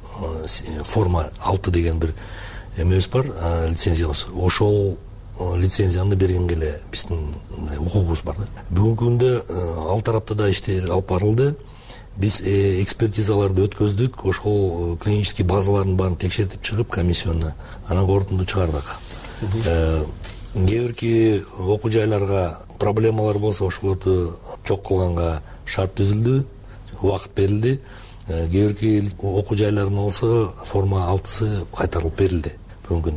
форма 6 деген бир эмебиз бар, лицензиябыз. Ошол лицензияны бергенге эле биздин укугубуз бар да. Бүгүнкү күндө ал тарапта да иштер алып барылды. Биз экспертизаларды өткөздүк, ошол клинический базалардын баарын текшертип чыгып комиссионно анан корутунду чыгардык. Кээ бирки окуу жайларга проблемалар болсо ошолорду жок кылганга шарт түзүлдү, убакыт берилди. Кээ бирки окуу жайлардын болсо форма 6сы кайтарылып берилди. Бүгүнкү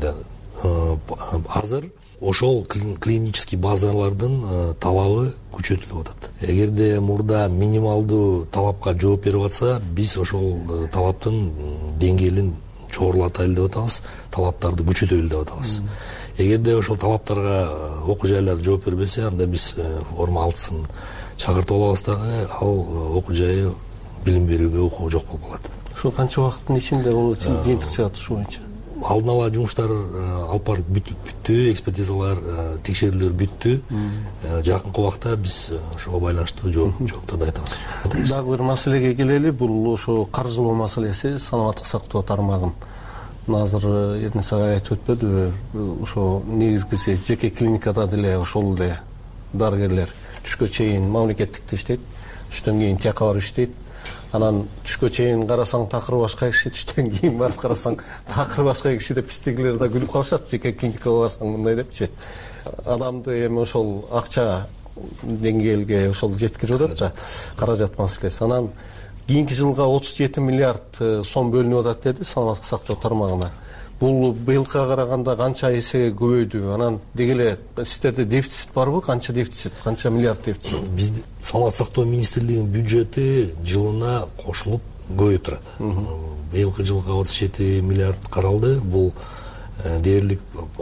күндө азыр ошол клинический базалардын талабы күчөтүлүп атат. Эгерде мурда минималдуу талапка жооп берип атса, биз ошол талаптын деңгээлин чогорулатайлы деп атабыз, талаптарды күчөтөлү деп атабыз. Эгерде ошол талаптарга окуу жайлар жооп бербесе, анда биз форма 6сын чакыртып алабыз дагы, ал окуу жайы билим берүүгө укугу жок болуп калат. Ушул канча убакыттын ичинде бул жыйынтык чыгат ушу боюнча? алдын ала жумуштар алып барып бүттү, экспертизалар, текшерүүлөр бүттү. Жакынкы убакта биз ошого байланыштуу жоопторду айтабыз. Дагы бир маселеге келели, бул ошо каржылоо маселеси саламаттык сактоо тармагын. Азыр Эрнис агай айтып өтпөдүбү? Ошо негизгиси жеке клиникада деле ошол эле дарыгерлер түшкө чейин мамлекеттикте иштейт, түштөн кийин тияка барып иштейт. Анан түшкө чейин карасаң такыр башка киши, түштөн кийин барып карасаң такыр башка киши деп биздегилер да күлүп калышат. Жеке клиникага барсаң мындай депчи. Адамды эми ошол акча деңгээлге ошол жеткирип атат да, каражат маселеси. Анан кийинки жылга 37 миллиард сом бөлүнүп атат деди саламаттык сактоо тармагына. Бул быйылкыга караганда канча эсеге көбөйдү? Анан деги эле сиздерде дефицит барбы? Канча дефицит? Канча миллиард дефицит? Бизде саламаттык сактоо министрлигинин бюджети жылына кошулуп көбөйүп турат. Быйылкы жылга 37 миллиард каралды. Бул дээрлик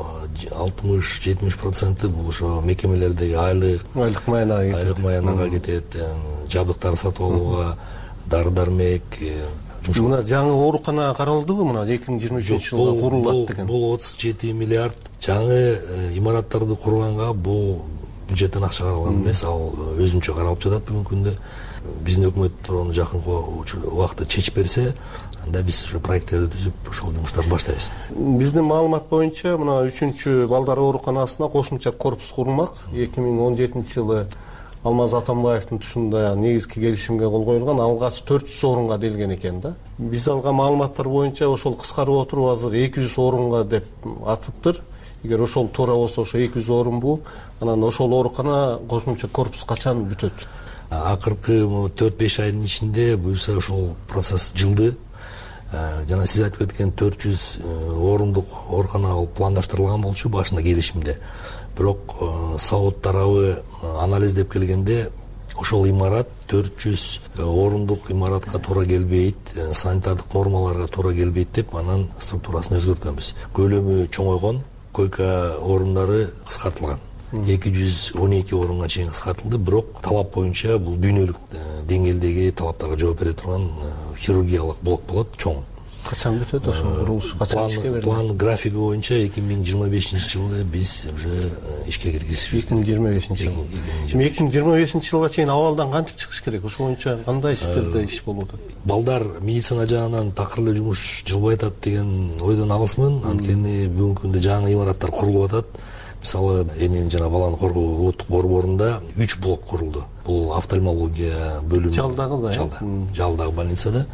60-70% бул ошо мекемелердеги айлык маянага кетет, жабдыктарды сатып алууга, дары-дармек. Мына жаңы оорукана каралдыбы? Мына 2023 жылда курулат деген. Бул 37 миллиард жаңы имараттарды курганга бул бюджеттен акча каралган эмес, ал өзүнчө каралып жатат бүгүнкү күндө. Биздин өкмөт аны жакынкы убакытта чечип берсе, анда биз ошо проекттерди түзүп ошол жумуштарды баштайбыз. Биздин маалымат боюнча мына 3-чү балдар ооруканасына кошумча корпус курулмак. 2017 жылы Алмаз Атамбаевдин тушунда негизги келишимге кол коюлган, алгач 400 орунга делген экен да. Биз алган маалыматтар боюнча ошол кыскарып отуруп азыр 200 орунга деп атыптыр. Эгер ошол туура болсо ошо 200 орунбу, анан ошол оорукана кошумча корпус качан бүтөт? Акыркы 4-5 айдын ичинде буюрса ошол процесс жылды. Жана сиз айтып кеткен 400 орундук оорукана пландаштырылган болчу башында келишимде. Бирок Сауд тарабы анализдеп келгенде ошол имарат 400 орундук имаратка туура келбейт, санитардык нормаларга туура келбейт деп анан структурасын өзгөрткөнбүз. Көлөмү чоңойгон, койка орундары кыскартылган. 212 орунга чейин кыскартылды, бирок талап боюнча бул дүйнөлүк деңгээлдеги талаптарга жооп бере турган хирургиялык блок болот, чоң. Качан бүтөт ошол курулуш? Качан ишке берилет? План графиги боюнча 2025 жылы биз уже ишке киргизишибиз. 2025 жыл. 2025 жылга чейин абалдан кантип чыгыш керек? Ошол боюнча кандай сиздерде иш болууда? Балдар медицина жагынан такыр эле жумуш жылбай атат деген ойдон алысмын. Анткени бүгүнкү күндө жаңы имараттар курулуп атат. Мисалы, энен жана баланы коргоо улуттук борборунда 3 блок курулду. Бул офтальмология бөлүмү. Жалдагы да. Жалдагы больницада.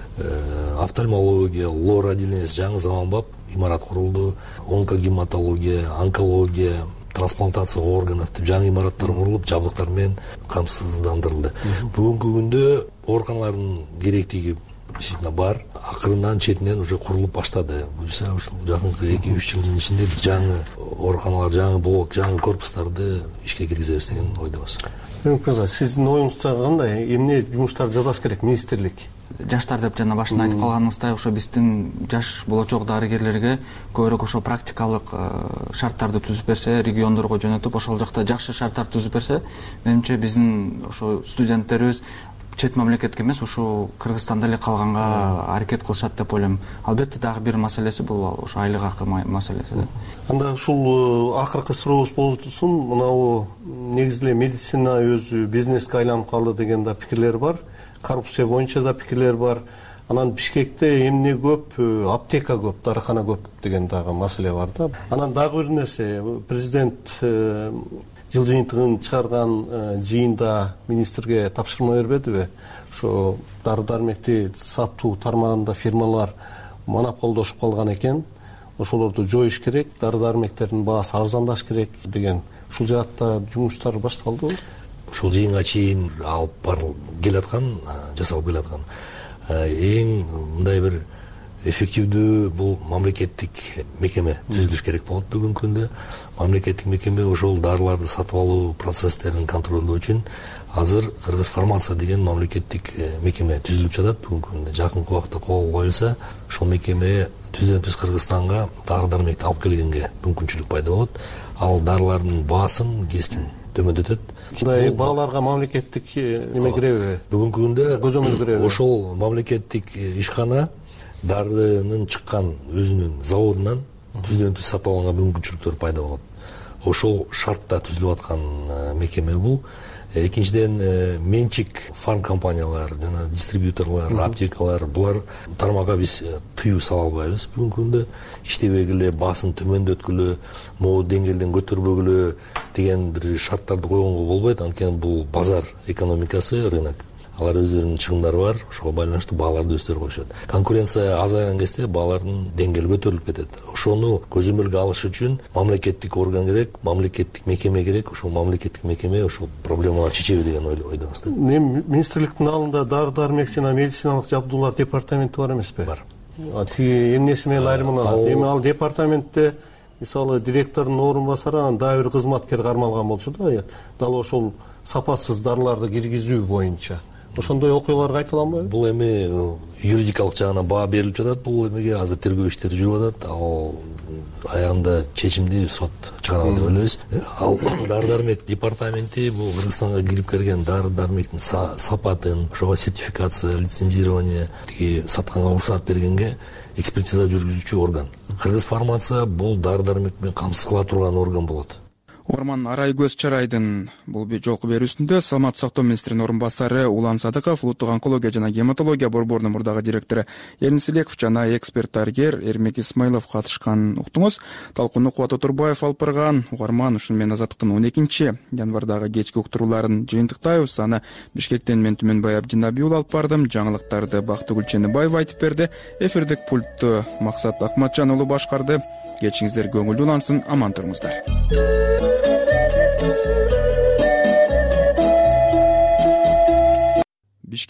Офтальмология, лор отделениеси жаңы заманбап имарат курулду. Онкогематология, онкология, трансплантация органов деп жаңы имараттар курулуп, жабдыктар менен камсыздандырылды. Бүгүнкү күндө ооруканалардын керектиги действительно бар. Акырындан четинен уже курулуп баштады. Буюрса ушул жакынкы 2-3 жылдын ичинде жаңы ооруканалар, жаңы блок, жаңы корпустарды ишке киргизебиз деген ойдобуз. Сиздин оюңузда кандай эмне жумуштар жасаш керек министрлик? Жаштар деп жана башында айтып калганыбыздай, ошо биздин жаш болочок дарыгерлерге көбүрөөк ошо практикалык шарттарды түзүп берсе, региондорго жөнөтүп, ошол жакта жакшы шарттарды түзүп берсе, менимче биздин ошо студенттерибиз чет мамлекетке эмес, ушул Кыргызстанда эле калганга аракет кылышат деп ойлойм. Албетте дагы бир маселеси бул ошо айлык акы маселеси. Анда ушул акыркы сурообуз болсун, мынау негизи эле медицина өзү бизнеске айланып калды деген да пикирлер бар. Коррупция боюнча да пикирлер бар. Анан Бишкекте эмне көп, аптека көп, дарыкана көп деген дагы маселе бар да. Анан дагы бир нерсе, президент жыл жыйынтыгын чыгарган жыйында министрге тапшырма бербедиби? Ошо дары-дармекти сатуу тармагында фирмалар монополдошуп калган экен. Ошолорду жоюш керек, дары-дармектердин баасы арзандаш керек деген. Ушул жаатта жумуштар башталдыбы? Ушул жыйынга чейин алып барылып келаткан, жасалып келаткан. Эң мындай бир эффективдүү бул мамлекеттик мекеме түзүлүш керек болот бүгүнкү күндө. Мамлекеттик мекеме ошол дарыларды сатып алуу процесстерин контролдоо үчүн азыр Кыргыз фармация деген мамлекеттик мекеме түзүлүп жатат бүгүнкү күндө. Жакынкы убакытта кол коюлса, ошол мекеме түздөн-түз Кыргызстанга дары-дармекти алып келгенге мүмкүнчүлүк пайда болот. Ал дарылардын баасын кескин төмөндөтөт. Мындай бааларга мамлекеттик неме киреби? Бүгүнкү күндө ошол мамлекеттик ишкана дарынын чыккан өзүнүн заводунан түздөн түз сатып алганга мүмкүнчүлүктөр пайда болот. Ошол шартта түзүлүп аткан мекеме бул. Экинчиден, менчик фарм компаниялар жана дистрибьюторлор, аптекалар, булар тармакка биз тыюу сала албайбыз. Бүгүнкү күндө иштебегиле, баасын төмөндөткүлө, могу деңгээлден көтөрбөгүлө деген бир шарттарды койгонго болбойт. Анткени бул базар экономикасы, рынок. Алар өздөрүнүн чыгымдары бар, ошого байланыштуу бааларды өздөрү коюшат. Конкуренция азайган кезде баалардын деңгээли көтөрүлүп кетет. Ошону көзөмөлгө алыш үчүн мамлекеттик орган керек, мамлекеттик мекеме керек. Ошол мамлекеттик мекеме ошол проблеманы чечеби деген ойдобуз. Министрликтин алдында дары-дармек жана медициналык жабдуулар департаменти бар эмеспи? Бар. Тиги эмнеси менен айырмаланат? Эми ал департаментте мисалы директордун орун басары анан дагы бир кызматкер кармалган болчу да, дал ошол сапатсыз дарыларды киргизүү боюнча. Ошондой окуялар кайталанбайбы? Бул эми юридикалык жагынан баа берилип жатат. Бул эмеге азыр тергөө иштери жүрүп атат. Ал аягында чечимди сот чыгарат деп ойлойбуз. Ал дары-дармек департаменти бул Кыргызстанга кирип келген дары-дармектин сапатын, ошого сертификация, лицензирование, сатканга уруксаат бергенге экспертиза жүргүзүүчү орган. Кыргыз фармация бул дары-дармек менен камсыз кыла турган орган болот. Орман Арайкөз Чарайдын бул жолку берүүсүндө Саламаттык сактоо министринин орун басары Улан Садыков, улуттук онкология жана гематология борборунун мурдагы директору Эрин Силеков жана эксперт дарыгер Эрмек Исмаилов катышкан уктуңуз. Талкууну Кубат Отурбаев алып барган. Угарман, ушун менен Азаттыктын 12 январдагы кечки уктурууларын жыйынтыктайбыз. Аны Бишкектен мен Түмөнбай Абдинаби уулу алып бардым. Жаңылыктарды Бактыгүл Ченебаева айтып берди. Эфирдик пультту Максат Акматжан уулу башкарды. Кечиңиздер көңүлдүү улансын, аман туруңуздар.